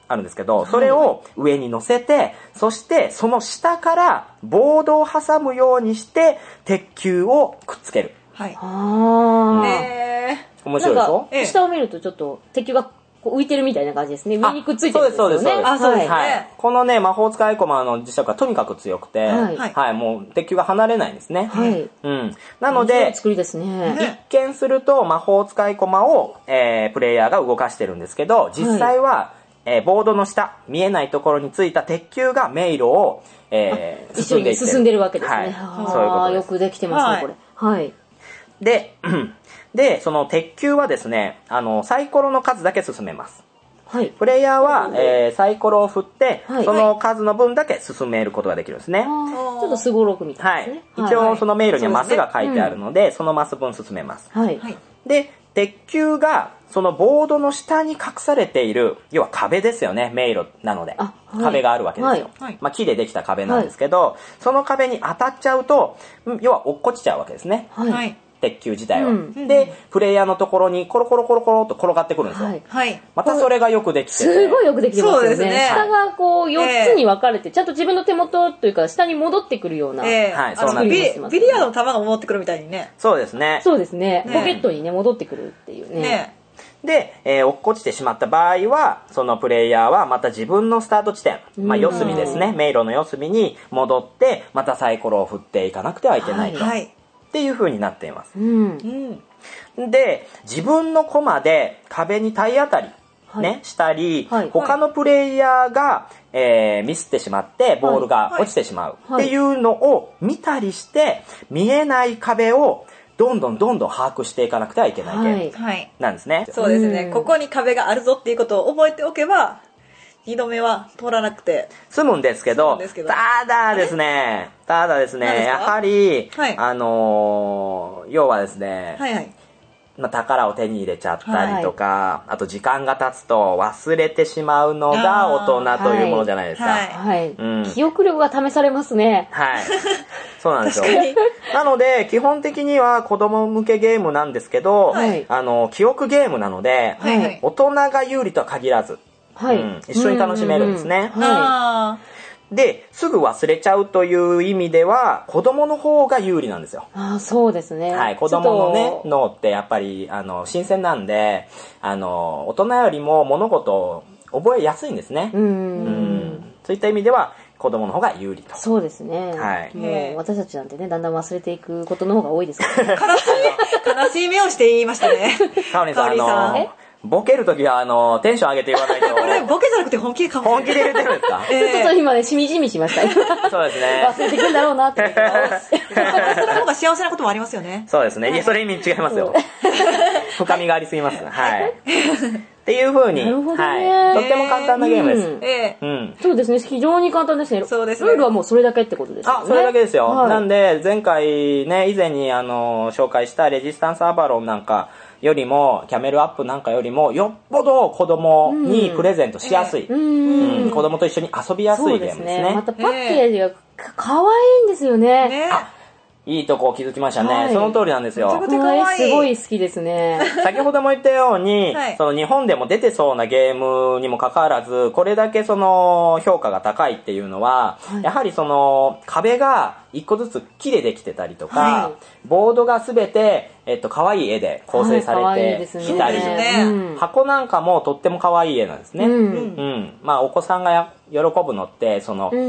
あるんですけど、それを上に乗せて、そしてその下からボードを挟むようにして鉄球をくっつける。 はい。 ああ。 へー。 面白いでしょ？ なんか下を見るとちょっと鉄球がこう浮いてるみたいな感じですね。上にくっついてるんですよね。 そうです、そうです、そうです。 あ、そうですね。 はい。このね、魔法使いコマの磁石はとにかく強くて、はい。はい、もう鉄球が離れないんですね。 はい。 うん。なので、 作りですね。 一見すると魔法使いコマを、えー、プレイヤーが動かしてるんですけど、実際は、はい、えー、ボードの下、見えないところについた鉄球が迷路を、えー、進んでいってる。 進んでるわけですね。 はい。 そういうことです。よくできてますね、これ。はい。 で、で、その鉄球はですね、あの、サイコロの数だけ進めます。はい。プレイヤーは、えー、サイコロを振って、はい、その数の分だけ進めることができるんですね。はい、 ちょっとすごろくみたいですね。 はい。一応、その迷路にはマスが書いてあるので、そ, でねうん、そのマス分進めます。はい。で、鉄球が、そのボードの下に隠されている、要は壁ですよね、迷路なので。はい、壁があるわけですよ。はい、まあ、木でできた壁なんですけど、はい、その壁に当たっちゃうと、要は落っこちちゃうわけですね。はい。鉄球自体は、うん、でプレイヤーのところにコロコロコロコロと転がってくるんですよ、はい、またそれがよくできててすごいよくできてますよ ね, そうですね下がこうよっつに分かれて、えー、ちゃんと自分の手元というか下に戻ってくるような、 えー、はい、そうなんです。ビリヤードの球が戻ってくるみたいにね。 そうですねそうですね、ポケットにね戻ってくるっていうね。ねで、えー、落っこちてしまった場合はそのプレイヤーはまた自分のスタート地点、まあ、四隅ですね、迷路の四隅に戻ってまたサイコロを振っていかなくてはいけないと、はいはいっていう風になっています、うんうん、で自分のコマで壁に体当たり、はいね、したり、はい、他のプレイヤーが、えー、ミスってしまってボールが落ちてしまうっていうのを見たりして見えない壁をどんどんどんどん把握していかなくてはいけないゲームなんですね、はい、 そうですね、ここに壁があるぞっていうことを覚えておけばにどめは通らなくて済むんですけど、けどただですね、ただですね、やはり、はい、あのー、要はですね、はいはいまあ、宝を手に入れちゃったりとか、はい、あと時間が経つと忘れてしまうのが大人というものじゃないですか。はいはいうん、記憶力が試されますね。 はい。そうなんですよ。なので、基本的には子供向けゲームなんですけど、はい、あの、記憶ゲームなので、はい、大人が有利とは限らず、はいうん、一緒に楽しめるんですね。うんうんうんはい、で、すぐ忘れちゃうという意味では、子供の方が有利なんですよ。 ああ、そうですね。 はい、子供のね、脳ってやっぱり、あの、新鮮なんで、あの、大人よりも物事を覚えやすいんですね。うんうんそういった意味では、子供の方が有利と。 そうですね。はい。もう、私たちなんてね、だんだん忘れていくことの方が多いですからね。 悲しい、悲しい目をして言いましたね。 かおりんさん、あの、ボケるときは、あの、テンション上げて言わないと。 これ、ボケじゃなくて本気でかも。 本気で言ってるんですかえー、ちょっと今ね、しみじみしました。 そうですね。 忘れていくんだろうなって。 その方が幸せなこともありますよね。 そうですね。いや、それ意味違いますよ。深みがありすぎます。はい。っていう風に、はい。とっても簡単なゲームです。 えー、うん。そうですね。非常に簡単ですね。そうですね。ルールはもうそれだけってことですよね。 あ、それだけですよ。はい、なんで、前回ね、以前にあの、紹介したレジスタンスアバロンなんか、よりもキャメルアップなんかよりもよっぽど子供にプレゼントしやすい、うんうん、子供と一緒に遊びやすいゲームですね。そうですね。 またパッケージがかわいいんですよね。ねあいいとこ気づきましたね、はい、その通りなんですよ。 めちゃくちゃ可愛い。すごい好きですね。 先ほども言ったように、はい、その日本でも出てそうなゲームにもかかわらずこれだけその評価が高いっていうのは、はい、やはりその壁が一個ずつ木でできてたりとか、はい、ボードが全てえっと可愛い絵で構成されてきたり、はいねうん、箱なんかもとっても可愛い絵なんですね。うん、うん、まあお子さんが喜ぶのってその、うん、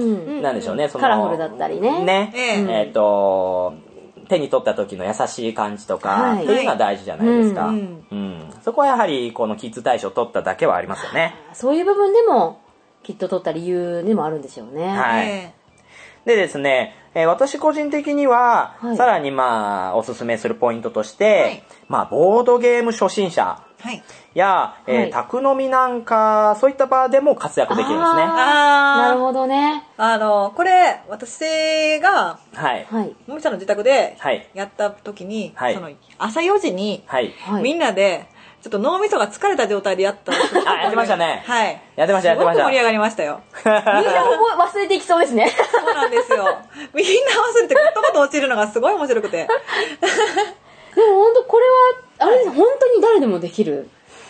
なんでしょうね、そのカラフルだったりね。 ね、うん、えっと手に取った時の優しい感じとか、はい、っていうのは大事じゃないですか、うんうん、そこはやはりこのキッズ大賞を取っただけはありますよね。 そういう部分でもきっと取った理由でもあるんでしょうね。 はい。でですね、えー、私個人的には、はい、さらにまあおすすめするポイントとして、はい、まあボードゲーム初心者や、はいえー、宅飲みなんかそういった場でも活躍できるんですね。 ああなるほどね。 あのこれ私がはいもみさんの自宅でやった時に、はい、その朝よじに、はい、みんなでちょっと脳みそが疲れた状態でやったあ、やってましたね。 はい。 やってました、やってました。 すごく盛り上がりましたよ。 みんな忘れていきそうですね。 そうなんですよ。みんな忘れてことこと落ちるのがすごい面白くて。 でも本当これは、あれです、はい、本当に誰でもできる。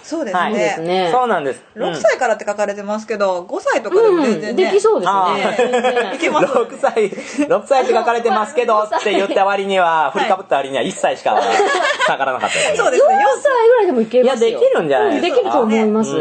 そうですね。 はい、そうですね。そうなんです。 ろくさいからって書かれてますけど、ごさいとかでも全然ね。 うん、できそうですね。 いけます、ね。 ろくさい、ろくさいって書かれてますけどって言った割には、振りかぶった割にはいっさいしかかからなかったですね。 そうですね。 よんさいぐらいでもいけますよ。 いや、できるんじゃないですか。 できると思います。 うん、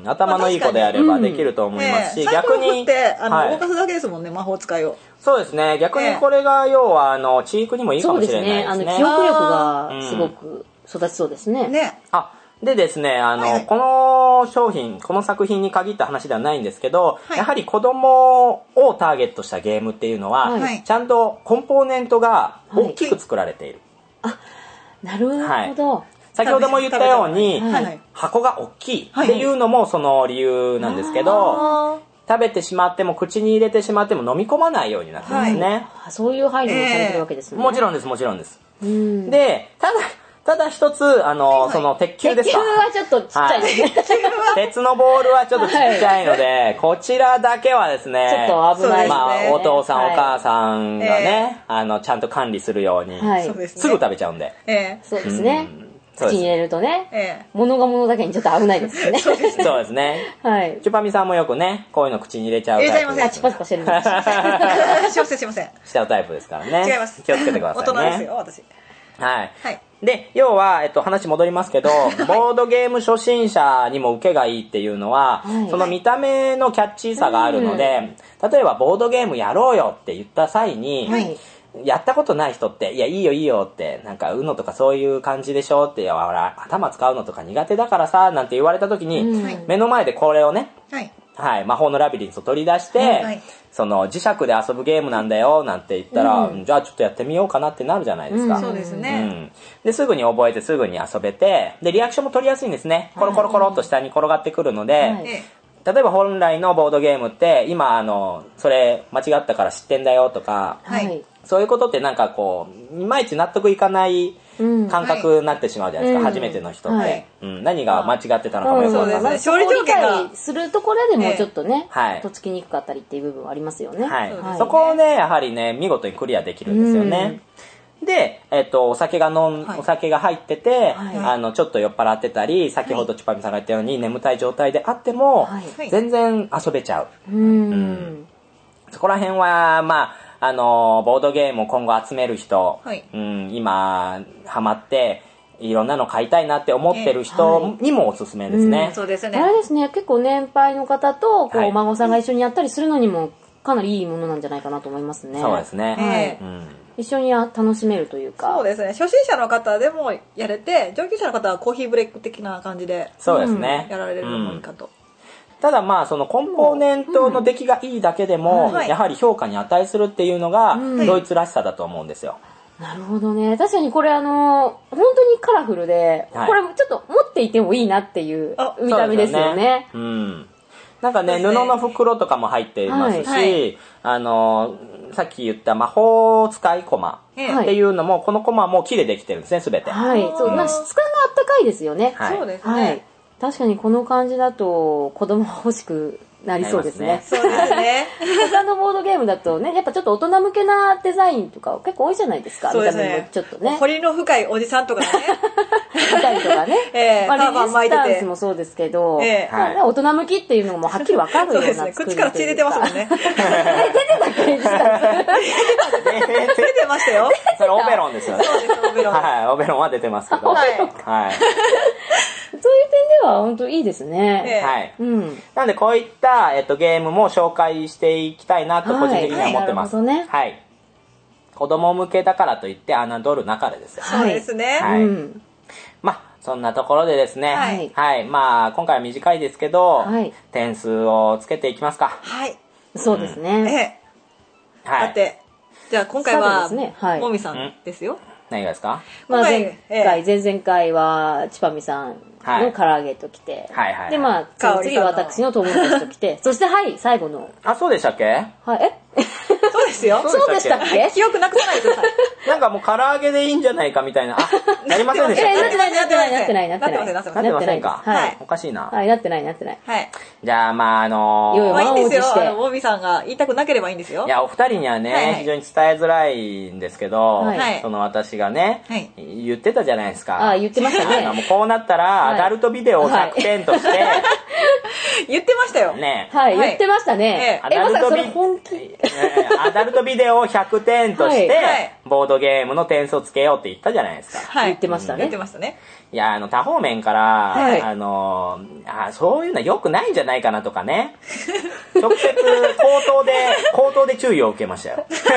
頭のいい子であればできると思いますし、逆に。 って、あの、動かすだけですもんね、魔法使いを。 そうですね。逆にこれが、要は、あの、チークにもいいかもしれないですね。 そうですね。あの、記憶力がすごく育ちそうですね。 ね。 あ、でですね、あの、はいはい、この商品、この作品に限った話ではないんですけど、はい、やはり子供をターゲットしたゲームっていうのは、はい、ちゃんとコンポーネントが大きく作られている。 はい、あ、なるほど。はい、 先ほども言ったように、はい、箱が大きいっていうのもその理由なんですけど、はい、食べてしまっても口に入れてしまっても飲み込まないようになってますね。 はい、そういう配慮もされてるわけですね。 えー、もちろんです、もちろんです。うん、で、ただ、ただ一つ、あの、はい、その、鉄球ですか。 鉄球はちょっとちっちゃいですね。 はい、鉄のボールはちょっとちっちゃいので、はい、こちらだけはですね、 ちょっと危ないですね。 まあ、お父さん、はい、お母さんがね、えー、あの、ちゃんと管理するように、はい、すぐ食べちゃうんで。 えー、そうですね。口に入れるとね、ええ、物が物だけにちょっと危ないですね。 そうですね。はい。チュパミさんもよくね、こういうの口に入れちゃうタイプ。 入れちゃいません。 チュパチュパしてるんです。 すいません、すいません。 しちゃうタイプですからね。 違います。 気をつけてくださいね。 大人ですよ、私。 はい。はい。で、要は、えっと、話戻りますけど、ボードゲーム初心者にも受けがいいっていうのは、はい、その見た目のキャッチーさがあるので、うん、例えばボードゲームやろうよって言った際に、はい、やったことない人って、いや、いいよいいよって、なんか、うのとかそういう感じでしょって、いや、頭使うのとか苦手だからさ、なんて言われた時に、うん、目の前でこれをね、はい、はい、魔法のラビリンスを取り出して、はい、その、磁石で遊ぶゲームなんだよ、なんて言ったら、うん、じゃあちょっとやってみようかなってなるじゃないですか。 うん、そうですね。 うん。で、すぐに覚えてすぐに遊べて、で、リアクションも取りやすいんですね。コロコロコロっと下に転がってくるので、はい、例えば本来のボードゲームって、今、あの、それ間違ったから知ってんだよとか、はい、そういうことってなんかこう、いまいち納得いかない感覚になってしまうじゃないですか、うん、初めての人って、はいうん。何が間違ってたのかもよくわからない。 勝利条件がするところでもちょっとね、はい、とっつきにくかったりっていう部分はありますよね。 はい。はい、そこをね、やはりね、見事にクリアできるんですよね。うん、で、えっと、お酒が飲ん、はい、お酒が入ってて、はい、あの、ちょっと酔っ払ってたり、先ほどチュパミさんが言ったように、眠たい状態であっても、はい、全然遊べちゃう。うん、うん。そこら辺は、まあ、あの、ボードゲームを今後集める人、はいうん、今、ハマって、いろんなの買いたいなって思ってる人にもおすすめですね。はいうん、 そうですね。あれですね、結構年配の方と、こう、はい、お孫さんが一緒にやったりするのにも、かなりいいものなんじゃないかなと思いますね。 そうですね。はいうん、 一緒に楽しめるというか。 そうですね。初心者の方でもやれて、上級者の方はコーヒーブレイク的な感じで、 そうですね。 やられるのもいいかと。うんただまあそのコンポーネントの出来がいいだけでもやはり評価に値するっていうのがドイツらしさだと思うんですよ。 なるほどね。確かにこれあの本当にカラフルで、はい、これちょっと持っていてもいいなっていう見た目ですよね。 うん。なんかね布の袋とかも入っていますし、はいはい、あのさっき言った魔法使いコマっていうのもこのコマも木でできてるんですねすべて。 はい。そう、まあ質感があったかいですよね。 はい、そうですね。はい確かにこの感じだと子供が欲しくなりそうですね。 そうですね。 他のボードゲームだとね、やっぱちょっと大人向けなデザインとか結構多いじゃないですか。 そうですね。 ちょっとね。 彫りの深いおじさんとかね。 いたりとかね。 えー、 まあ、レジスタンスもそうですけど、えーまあね、大人向きっていうのもはっきり分かるような作り。そうですね。 口から血出てますもんね。 出てたっけレジスタンス。 出てましたよ。 それオベロンですよね。 そうです、オベロン。 はい、オベロンは出てますけど。はい。はい。 そういう点では本当いいですね。 はい。うん。なのでこういった、えっと、ゲームも紹介していきたいなと個人的には思ってます。はい。ね、はい。子供向けだからといって侮るなかれですよ。 そうですね。 はい。うん、まあ、そんなところでですね。はい。はい。まあ、今回は短いですけど、はい、点数をつけていきますか。 はい。 そうですね。 ええ。はい。だって、じゃあ今回は、ねはい、もみさんですよ。 何がですか？ まあ、前回、前々回は、ちぱみさんの唐揚げと来て、はいはいはい、で、まあ、次私のトウモロコシと来て、そして、はい、最後の。 あ、そうでしたっけ？ はい、えそうですよ。 そうでしたっけ？ 記憶なくさないでください。 なんかもう唐揚げでいいんじゃないかみたいな。あ、なりませんでしたっけ？ なってない、なってない、なってない、なってない。 なってません、 なってませんか？ はい。 おかしいな。 はい、なってない、なってない。 はい。 じゃあ、まあ、あのー、 まあいいんですよ。あの、ボビーさんが言いたくなければいいんですよ。 いや、お二人にはね、非常に伝えづらいんですけど、その私がね、言ってたじゃないですか。 あ、言ってましたね。 もうこうなったら、アダルトビデオをひゃくてんとして、 言ってましたよ。 ね。 はい、言ってましたね。 アダルトビアダルトビデオをひゃくてんとして、ボードゲームの点数をつけようって言ったじゃないですか。 はい。言ってましたね。 言ってましたね。 いや、あの、多方面から、あの、あ、そういうのは良くないんじゃないかなとかね。直接、口頭で、口頭で注意を受けましたよ。直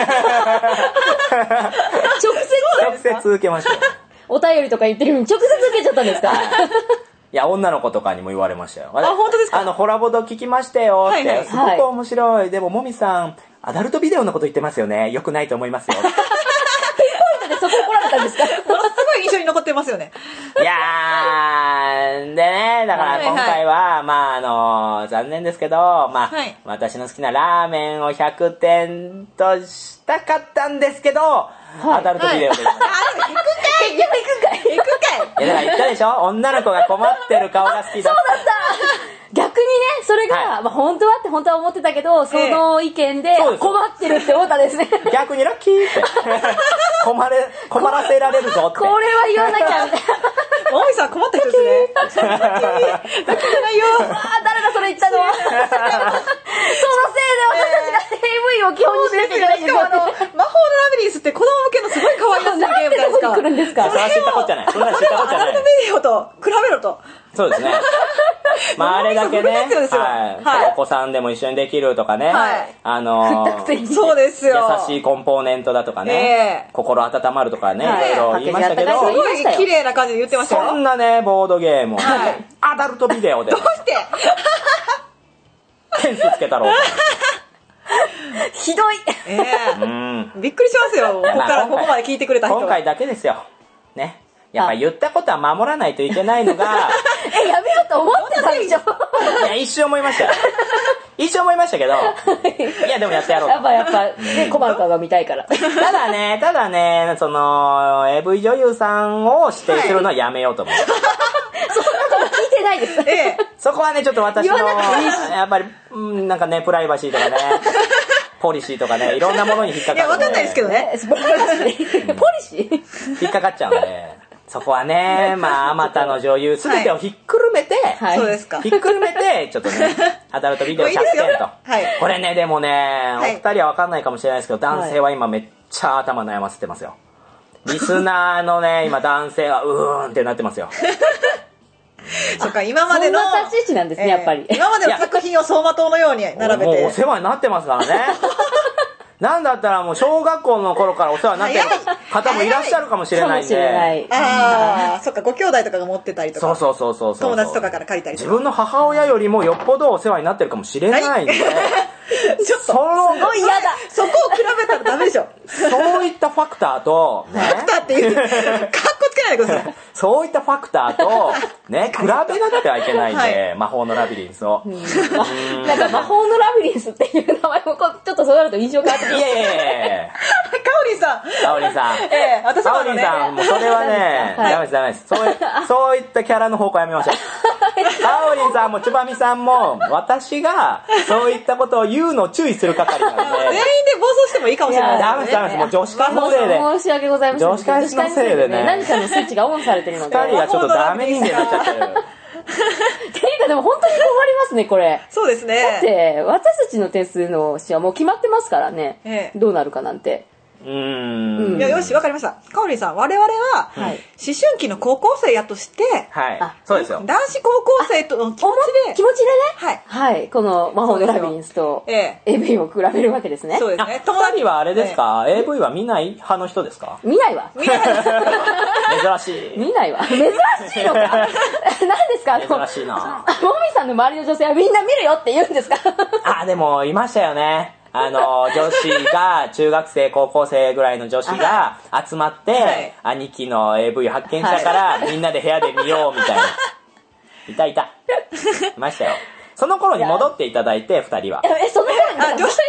接直接受けましたよ。 お便りとか言ってるのに直接受けちゃったんですか？ いや、女の子とかにも言われましたよ。 あ、本当ですか？ あの、ホラボド聞きましたよって、はいはい、すごく面白い。でも、もみさん、アダルトビデオのこと言ってますよね。良くないと思いますよ。 ピンポイントでそこ怒られたんですか？ すごい印象に残ってますよね。 いやー、でね、だから今回は、はいはい、まあ、あのー、残念ですけど、まあ、はい、私の好きなラーメンをひゃくてんとしたかったんですけど、はい、アダルトビデオで。はい、あ、 行くかい行くかい行くかいいや、だから言ったでしょ？女の子が困ってる顔が好きだ。 そうだった逆にね、それが、はい、まあ本当はって本当は思ってたけど、その意見で困ってるって思ったんですね。 逆にラッキーって。困れ、困らせられるぞって。 これは言わなきゃみたいな。 大井さん困った人ですね。ラッキー。ラッキーじゃないよ。 ああ、誰がそれ言ったの？そのせいで私たちが エーブイ を基本にしなきゃいけないんですよ。 あの、魔法のラビリンスって子供向けのすごい可愛らしいゲームですか。 なんでどこに来るんですか？ それは知ったことじゃない。それは知ったことじゃない。 アダルトビデオと比べろと。 そうですね。まああれだけね、はい、お子さんでも一緒にできるとかね、はい、あのー、 そうですよ。 優しいコンポーネントだとかね、えー、心温まるとかね、はい、いろいろ言いましたけど、 すごい綺麗な感じで言ってましたよ。 そんなね、ボードゲームを、はい、アダルトビデオで。 どうして点数つけたろうか。 ひどい。 えー、うん。びっくりしますよ。ここからここまで聞いてくれた人。 今回だけですよ。ね。やっぱ言ったことは守らないといけないのが。 え、やめようと思ってたでしょ。 いや、一瞬思いましたよ。一瞬思いましたけど。いや、でもやってやろうと。 やっぱやっぱ、ね、コマルカが見たいから。 ただね、ただね、その、エーブイ 女優さんを指定するのはやめようと思う。はい、 そんなこと聞いてないです。 ええ、そこはね、ちょっと私の、やっぱり、うん、なんかね、プライバシーとかね。ポリシーとかね、いろんなものに引っかかって。 いや、わかんないですけどね。 ポリシー引っかかっちゃうんで。そこはね、まあ、あまたの女優、すべてをひっくるめて、 はい、そうですか。 ひっくるめて、ちょっとね、アダルトビデオひゃくてんと。はい、これね、でもね、お二人はわかんないかもしれないですけど、男性は今めっちゃ頭悩ませてますよ。リスナーのね、今男性はうーんってなってますよ。 そっか、今までの。 そんな立ち位置なんですね、やっぱり。 今までの作品を走馬灯のように並べて。 もうお世話になってますからね。なんだったらもう小学校の頃からお世話になってる方もいらっしゃるかもしれないんで。 ああ、そっか、ご兄弟とかが持ってたりとか。 そうそうそうそう。 友達とかから借りたりとか。 自分の母親よりもよっぽどお世話になってるかもしれないんで。 ちょっと、すごい嫌だ。そこを比べたらダメでしょ。 そういったファクターと、 ファクターっていう、かっこつけないでください。 そういったファクターと、ね、比べなくてはいけないんで、魔法のラビリンスを。 なんか魔法のラビリンスっていう名前もちょっとそうなると印象変わってきます。 いやいやいやかおりんさん。 かおりんさん。 ええ、私かおりんさん、もうそれはね、ダメですダメです。そうい、そういったキャラの方向やめましょう。かおりんさんもちばみさんも、私がそういったことを言うのを注意する係なんで。 全員で暴走してもいいかもしれない。 ダメですダメです。もう女子会のせいで。 申し訳ございません。 女子会のせいでね。 何かのスイッチがオンされてるので。 二人がちょっとダメ人間になっちゃってる。 ていうかでも本当に困りますね、これ。 そうですね。 だって、私たちの点数の詩はもう決まってますからね。ええ、どうなるかなんて。 うーん。 いや、よし、わかりました。かおりんさん、我々は、はい、思春期の高校生やとして、 はい。そうですよ。 男子高校生との気持ちで、 気持ちでね、 はい。 はい。この魔法のラビリンスと、ええ、エーブイ を比べるわけですね。 そうですね。 二人はあれですか、ええ、エーブイ は見ない派の人ですか？ 見ないわ。 見ない珍しい。 見ないわ。珍しいのか何ですか？ 珍しいな。 もみさんの周りの女性はみんな見るよって言うんですか？ あ、でも、いましたよね。あの、女子が、中学生、高校生ぐらいの女子が集まって、はい、兄貴の エーブイ 発見したから、はい、みんなで部屋で見ようみたいな。いたいた。いましたよ。その頃に戻っていただいて、二人は。 え、その頃にあ、女子、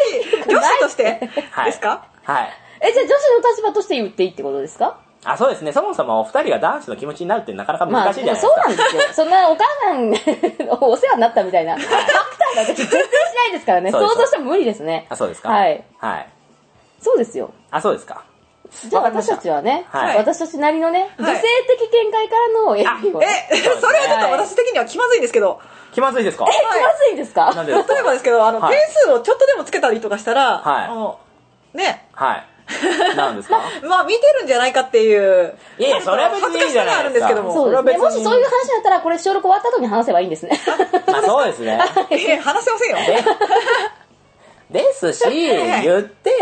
女子としてですか？ はい。 え、じゃあ女子の立場として言っていいってことですか？ あ、そうですね。そもそもお二人が男子の気持ちになるってなかなか難しいじゃないですか。 まあ、そうなんですよ。そんなお母さんお世話になったみたいな。キャラクターなんて全然しないですからね。想像しても無理ですね。 あ、そうですか。 はい。 はい。 そうですよ。 あ、そうですか。 じゃあ私たちはね、はい、私たちなりのね、はい、女性的見解からの エーピー を。 え、それはちょっと私的には気まずいんですけど。 気まずいですか？ え、気まずいんですか？ なんで例えばですけど、あの、はい、点数をちょっとでもつけたりとかしたら、はい、あの、ね。 はい。なんですか？ まあ見てるんじゃないかっていう。 いやいや、それは別にいいじゃないですか。 そうですね。もしそういう話だったら、これ収録終わった後に話せばいいんですね。 まあそうですね。 え、話せませんよ。 ですし、言って、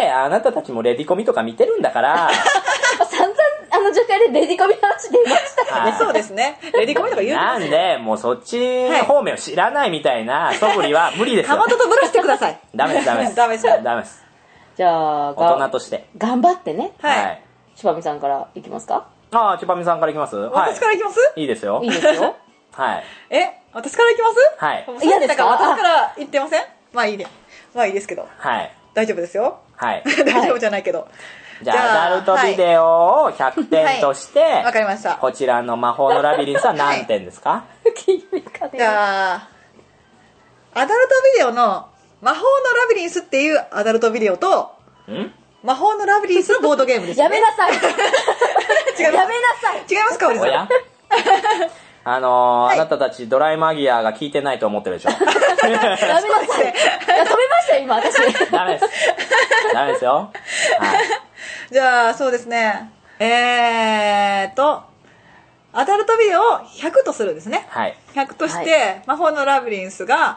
あなたたちもレディコミとか見てるんだから。 散々、あの女会でレディコミの話出ましたからね。 そうですね。レディコミとか言うなんで、もうそっち方面を知らないみたいな素振りは無理ですよ。 かまととぶらしてください。 ダメです、ダメです。 ダメです。 ダメです。 じゃあ、 大人として。 頑張ってね。 はい。 チュパミさんからいきますか？ ああ、チュパミさんからいきます？ 私からいきます？ いいですよ。 いいですよ。 はい。 え、私からいきます？ はい。 嫌ですか？ 私から言ってません？まあいいね。まあいいですけど。 はい。 大丈夫ですよ。 はい。 大丈夫じゃないけど。 じゃあ、アダルトビデオをひゃくてんとして、 わかりました。 こちらの魔法のラビリンスは何点ですか？ じゃあ、アダルトビデオの魔法のラビリンスっていうアダルトビデオと、 ん魔法のラビリンスのボードゲームです、ね。 やめなさい。 違います。 やめなさい。 違いますか、おじさん。 あのーはい、あなたたちドライマギアが聞いてないと思ってるでしょ。 ダメなさい。いや、止めましたよ、今、私。 ダメです。ダメですよ。はい。 じゃあ、そうですね。えーっと、アダルトビデオをひゃくとするんですね。 はい。 ひゃくとして、はい、魔法のラビリンスが、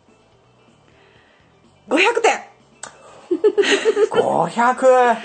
ごひゃくてん。 ごひゃく。 はい。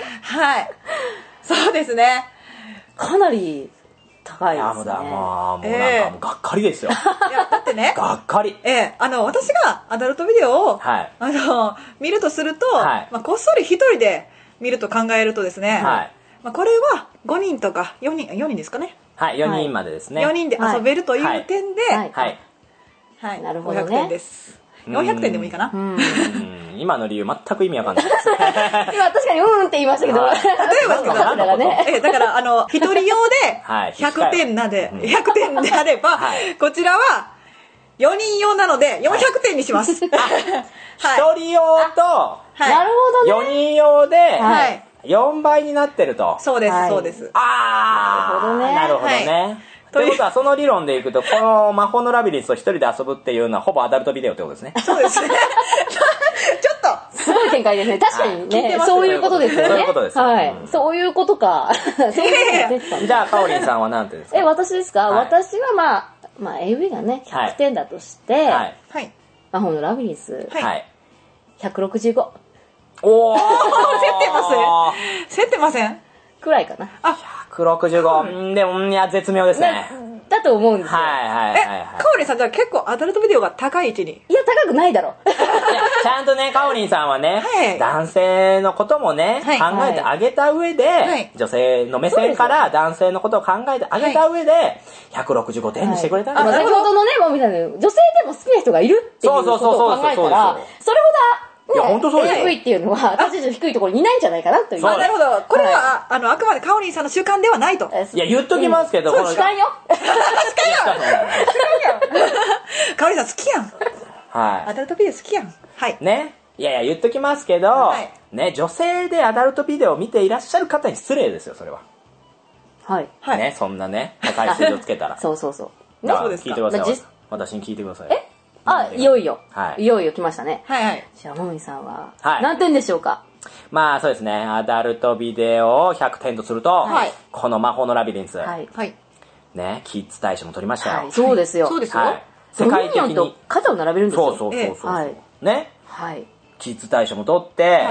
そうですね。 かなり、高いですね。 いや、もうだ、まあ、もうなんかもうがっかりですよ。 いや、だってね。 がっかり。 ええ、あの、私がアダルトビデオを、はい、あの、見るとすると、はい、まあ、こっそり一人で見ると考えるとですね、はい、まあ、これはごにんとかよにん、よにんですかね。 はい、よにんまでですね。 よにんで遊べるという点で、 はい。はい。 はい、なるほどね。 ごひゃくてんです。よんひゃくてんでもいいかな。 うん今の理由全く意味わかんないです。 今確かにうんって言いましたけど、例えばですけど、だからね、えだからあの一人用でひゃくてんなで、ひゃくてんであれば、こちらはよにん用なのでよんひゃくてんにします。一人用となるほどよにん用でよんばいになってると。 そうですそうです。 ああ、なるほどね。ということは、その理論でいくと、この魔法のラビリンスを一人で遊ぶっていうのは、ほぼアダルトビデオってことですね。 そうですね。ちょっと。 すごい展開ですね。確かにね。そういうことですよね。 そういうことです。 はい。そういうことか。 じゃあ、かおりんさんは何てですか？ え、私ですか？私はまあ、まあ、エーブイ がね、ひゃくてんだとして、はい。魔法のラビリンス、はい。ひゃくろくじゅうご。 おー、競ってます競ってませんくらいかな。 あ、ひゃくろくじゅうご。うん、でも、いや、絶妙ですね。 だと思うんですよ。 はいはいはい、はい。 え、かおりんさんじゃあ結構アダルトビデオが高い位置に。 いや、高くないだろ。 いや、ちゃんとね、かおりんさんはね、はい、男性のこともね、はい、考えてあげた上で、はい、女性の目線から男性のことを考えてあげた上で、はい、ひゃくろくじゅうごてんにしてくれたんですよ。 先ほどのね、もうみたいな、女性でも好きな人がいるっていうことを考えたら、それほど、 いや、本当そうですよ。 エーブイ っていうのは、立ち位置の低いところにいないんじゃないかなという。 あ、なるほど。これは、はい、あの、あくまでかおりんさんの習慣ではないと。 いや、言っときますけど、 うん、この。主観よ。 主観よ。かおりんさん好きやん。 はい。 アダルトビデオ好きやん。はい。 ね。いやいや、言っときますけど、はい、ね、女性でアダルトビデオを見ていらっしゃる方に失礼ですよ、それは。 はい。 ね、そんなね、高い数字をつけたら。 そうそうそう。 ね、聞いてください。まあ、私に聞いてください。 えあ、いよいよ。はい。いよいよ来ましたね。 はいはい。 じゃあ、もみさんは、何点でしょうか？ まあ、そうですね。アダルトビデオをひゃくてんとすると、はい、この魔法のラビリンス。はい。ね、キッズ大賞も取りましたよ。はい、 そうですよ。 そうですよ。 世界的に。 と肩を並べるんですよ。 そうそうそうそう。 はい。 ね。はい。キッズ大賞も取って、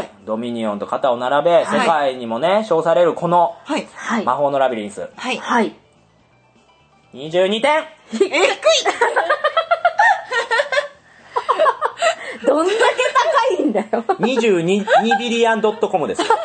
ドミニオンと肩を並べ、世界にもね、称されるこの、魔法のラビリンス。はい。はい。にじゅうにてん。え、低いどんだけ高いんだよ。 にじゅうにビリアンドットコム です。それ、ち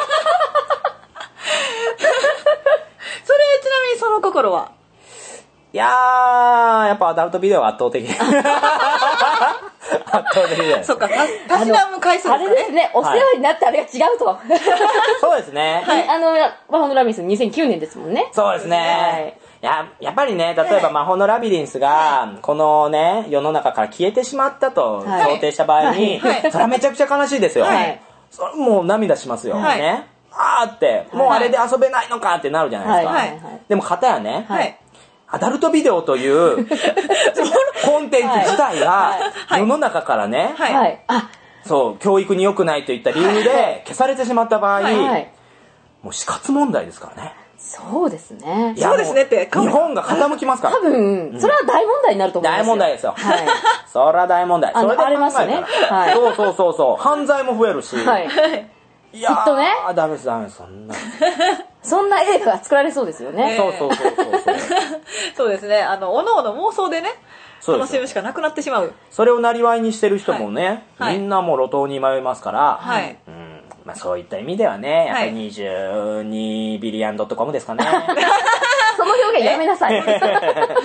なみにその心は？ いやー、やっぱアダルトビデオが圧倒的。 圧倒的じゃないですか。 そっか、たしなむ回数ですかね。 あれですね、お世話になってあれが違うと。 そうですね。 はい、あの、魔法のラビリンスにせんきゅうねんですもんね。 そうですね。ややっぱりね、例えば魔法のラビリンスがこのね世の中から消えてしまったと想定した場合に、はいはい、それはめちゃくちゃ悲しいですよ、はい、それもう涙しますよ、はい、ね、あーってもうあれで遊べないのかってなるじゃないですか、はいはい、でも片やね、はい、アダルトビデオというコンテンツ自体が世の中からね、はいはい、そう教育に良くないといった理由で消されてしまった場合、はいはい、もう死活問題ですからね。 そうですね。 そうですねって。 日本が傾きますから。 多分、それは大問題になると思いますよ。 大問題ですよ。はい。それは大問題。それでありますね。 はい。そうそうそうそう。犯罪も増えるし。はい。いやー、 きっとね。 ダメですダメです。そんな。 そんな映画が作られそうですよね。 そうそうそうそう。 そうですね。あの、おのおの妄想でね。楽しむしかなくなってしまう。 それをなりわいにしてる人もね、みんなもう路頭に迷いますから。はい。うん。まあそういった意味ではね、やっぱりにじゅうにビリヤンドットコムですかね。 その表現やめなさい。きっと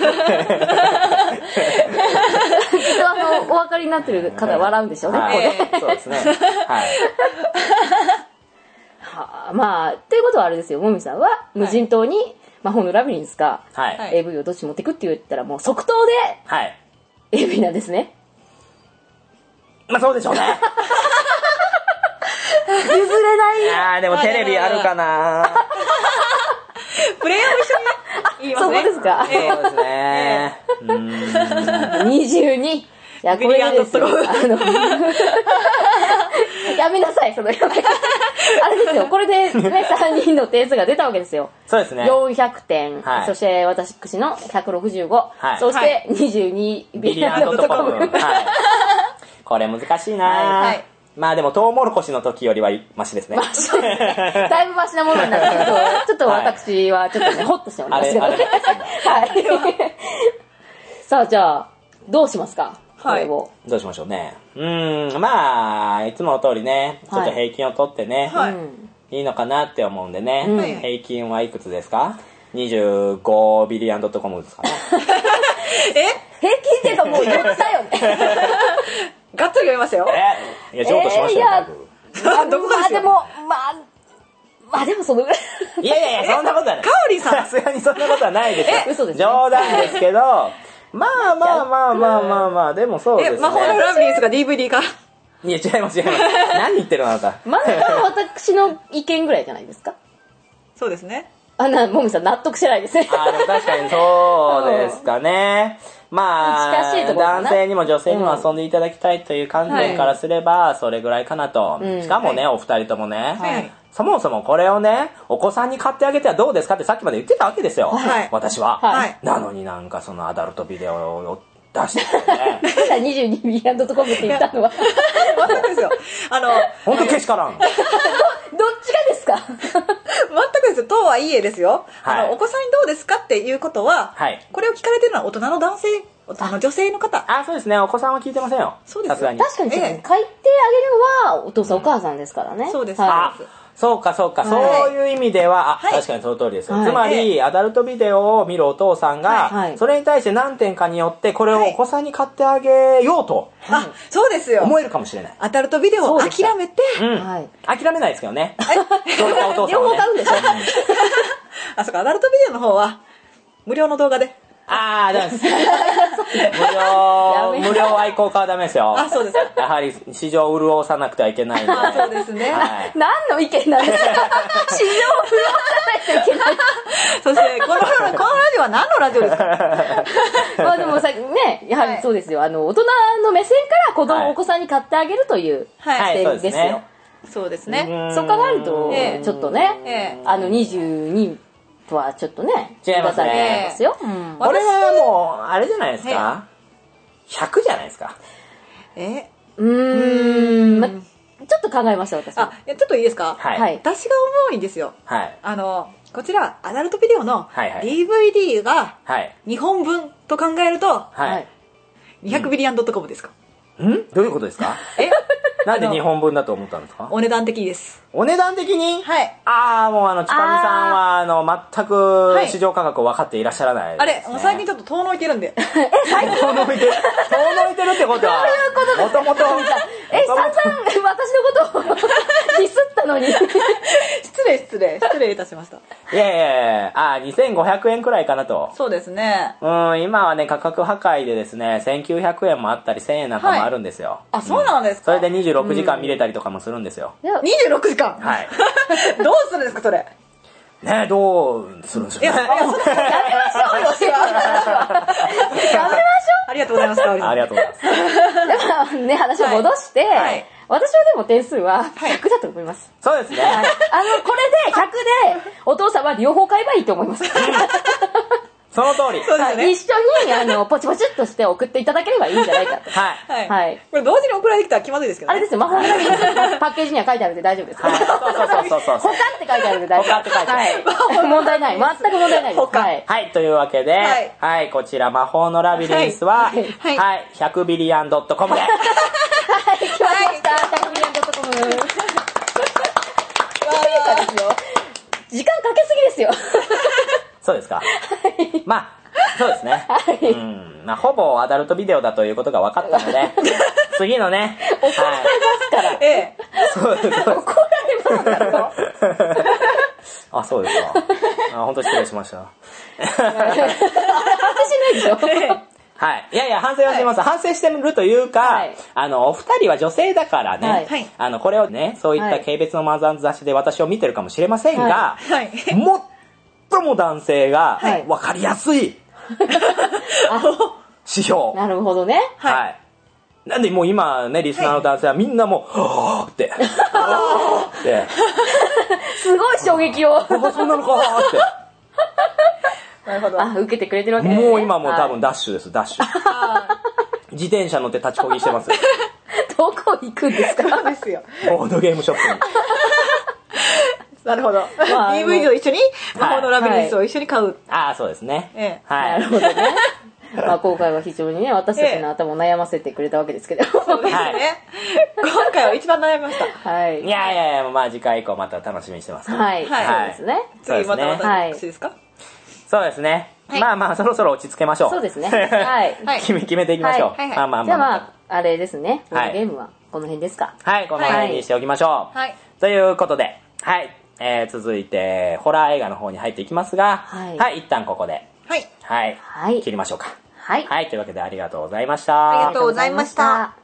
あの、お分かりになってる方は笑うんでしょうね、 はい、ここで。そうですね。はい。 はあ、まあ、ということはあれですよ、もみさんは無人島に魔法のラビリンスか、はい、エーブイ をどっち持っていくって言ったらもう即答で、はい、エーブイ なんですね。 まあそうでしょうね。 譲れない。 いやでもテレビあるかな。 プレイヤーも一緒に言いますね。 そうですか。 そうですね。うーん。にじゅうに。いや、これですよ。あの、やめなさい、そのやめあれですよ、これでね、さんにんの点数が出たわけですよ。 そうですね。 よんひゃくてん、はい、そして私のひゃくろくじゅうご、はい、そしてにじゅうにビリヤンドットコム。はい。 これ難しいな、はいはい、まあでもトウモロコシの時よりはマシですね。 マシですね。だいぶマシなものになるけど、ちょっと私はちょっとね、ホッとしておりますけどね。はい。さあ、じゃあ、どうしますか、 はい、どうしましょうね。うーん、まあいつもの通りね、ちょっと平均を取ってね、はい、いいのかなって思うんでね、はい、平均はいくつですか？にじゅうごビリヤンドットコムですかね。 え？平均っていうかもう言ったよね。 がっつり読みましたよ。 えいや、譲渡しましたよ、 えー、いや、どこまあでも、まあ、まあでもそのぐらい。 いやいやいや、そんなことはない。 かおりさん。 さすがにそんなことはないですよ。 え、嘘です、ね。 冗談ですけど、まあまあまあまあまあまあ、でもそうですね。 え、魔法のラビリンスが ディーブイディー か。 いや、違います違います。何言ってるのあなた。 まあ私の意見ぐらいじゃないですか。 そうですね。 あんな、もみさん納得してないですね。 ああ、でも確かにそうですかね。まあ、近しいところかな。男性にも女性にも遊んでいただきたいという観点からすれば、それぐらいかなと。うん、しかもね、はい、お二人ともね、はい、そもそもこれをね、お子さんに買ってあげてはどうですかってさっきまで言ってたわけですよ。はい、私は、はい。なのになんかそのアダルトビデオを出してきてね。 だからにじゅうにビリヤンドットコムって言ったのは。 まさかですよ。あの、 本当けしからん。 どっちがですか？ 全くですよ。とはいえですよ。はい、あの、お子さんにどうですかっていうことは、はい、これを聞かれてるのは大人の男性、大人の女性の方。 あ、そうですね。お子さんは聞いてませんよ。 そうですよ。 確かに、ええ、書いてあげるのはお父さん、うん、お母さんですからね。 そうです。 はい、 そうかそうか、はい、そういう意味では、あ、はい、確かにその通りですよ、はい、つまり、えー、アダルトビデオを見るお父さんが、はい、それに対して何点かによってこれをお子さんに買ってあげようと、 はい、あ、そうですよ、 思えるかもしれない。 アダルトビデオを諦めて、 うん、はい、諦めないですけどね。そういったお父さんはね、 両方あるんでしょ。 あ、そうか、アダルトビデオの方は無料の動画で。 ああ、ダメです。無料、無料愛好家はダメですよ。 あ、そうです。 やはり市場を潤さなくてはいけないんで。 あ、そうですね。はい、 何の意見なんですか？市場を潤さないといけない。 そして、この、このラジオは何のラジオですか？ まあでもさ、ね、やはりそうですよ。あの、大人の目線から子供、はい、お子さんに買ってあげるという視点ですよ。 そうですね。 そう考えると、ちょっとね、あの、にじゅうにとはちょっとね、 違いますね。 ますよ。 うん、これはもうあれじゃないですか。ひゃくじゃないですか。 え、うーん、ま、ちょっと考えました私。 あ、ちょっといいですか。はい。私が思うんですよ。はい。あのこちらアダルトビデオの ディーブイディー がにほんぶんと考えると、はい。にひゃくビリヤンドットコムですか。 ん？どういうことですか？ え？ なんでにほんぶんだと思ったんですか？ お値段的にです。 お値段的に？ はい。 ああ、もうあの、ちぱみさんは、あの、全く市場価格を分かっていらっしゃらない、ね。 あれ、もう最近ちょっと遠のいてるんで。え、 最近遠のいてる遠のいてるってことは、もともと、 え、散々、私のことをディスったのに。 失礼、失礼、失礼いたしました。 いやいやいや、あ、にせんごひゃくえんくらいかなと。 そうですね。 うん、今はね、価格破壊でですね、せんきゅうひゃくえんもあったり、せんえんなんかもあるんですよ。はい、 あ、そうなんですか、 うん、それでにじゅうろくじかん見れたりとかもするんですよ。 にじゅうろくじかんはい。 どうするんですか、それ。 ねえ、どうするんでしょう。いや、いや、 やめましょうよ、やめましょう。ありがとうございます、 ありがとうございます。 だからね、話を戻して、はいはい、私はでも点数はひゃくだと思います。 はい、そうですね。はい、 あの、これでひゃくで、お父さんは両方買えばいいと思います。 その通り。 そうですね。 一緒に、あの、ポチポチっとして送っていただければいいんじゃないかと。 はい。 はい。 これ同時に送られてきたら気まずいですけどね。 あれですよ、魔法のラビリンスパッケージには書いてあるんで大丈夫です。はい。 そうそうそうそう。 他って書いてあるんで大丈夫。 他って書いてある。 はい。問題ない。全く問題ないです。 他。はい。はい、というわけで、はい、はい、こちら魔法のラビリンスは、はい、はい、はい、ひゃくビリアンドットコムで。はい、 来ました。ひゃくビリアンドットコム。びっくりしたですよ。時間かけすぎですよ。 そうですか。はい。まあ、そうですね。はい。うん。まあ、ほぼアダルトビデオだということが分かったので、次のね。 怒られますから。 ええ。そうです。怒られますから。 あ、そうですか。あ、本当失礼しました。 反省しないでしょ。 はい。いやいや、反省はしてます。はい、反省してるというか、はい、あの、お二人は女性だからね、はい、あの、これをね、そういった軽蔑のマザー雑誌で私を見てるかもしれませんが、はい、もっとも男性が分かりやすい、指標。 なるほどね。 はい。なんでもう今ね、リスナーの男性はみんなもう、はぁーって。はぁーって。 すごい衝撃を。 そんなのかーって。 なるほど。あ、受けてくれてるわけですね。 もう今もう多分ダッシュです、ダッシュ。自転車乗って立ちこぎしてます。 どこ行くんですか？ そうですよ。 ボードゲームショップに。 なるほど。まあ、ディーブイディー を一緒に、魔法のラビリンスを一緒に買う。はい、 ああ、そうですね。 ええ。はい。なるほどね。まあ、今回は非常にね、私たちの頭を悩ませてくれたわけですけど。 そうですね。はい、今回は一番悩みました。 はい。 いやいやいや、まあ次回以降また楽しみにしてます。 はい。はい。そうですね。 次また私ですか？ そうですね。まあまあ、そろそろ落ち着けましょう。 そうですね。はい。 決め、決めていきましょう。はい。まあまあまあ。 じゃあまあ、あれですね。ボードゲームはこの辺ですか？ はい、この辺にしておきましょう。はい。ということで、はい。えー、続いて、ホラー映画の方に入っていきますが、はい。はい、一旦ここで。 はい。 はい。はい。切りましょうか。 はい。 はい、というわけでありがとうございました。 ありがとうございました。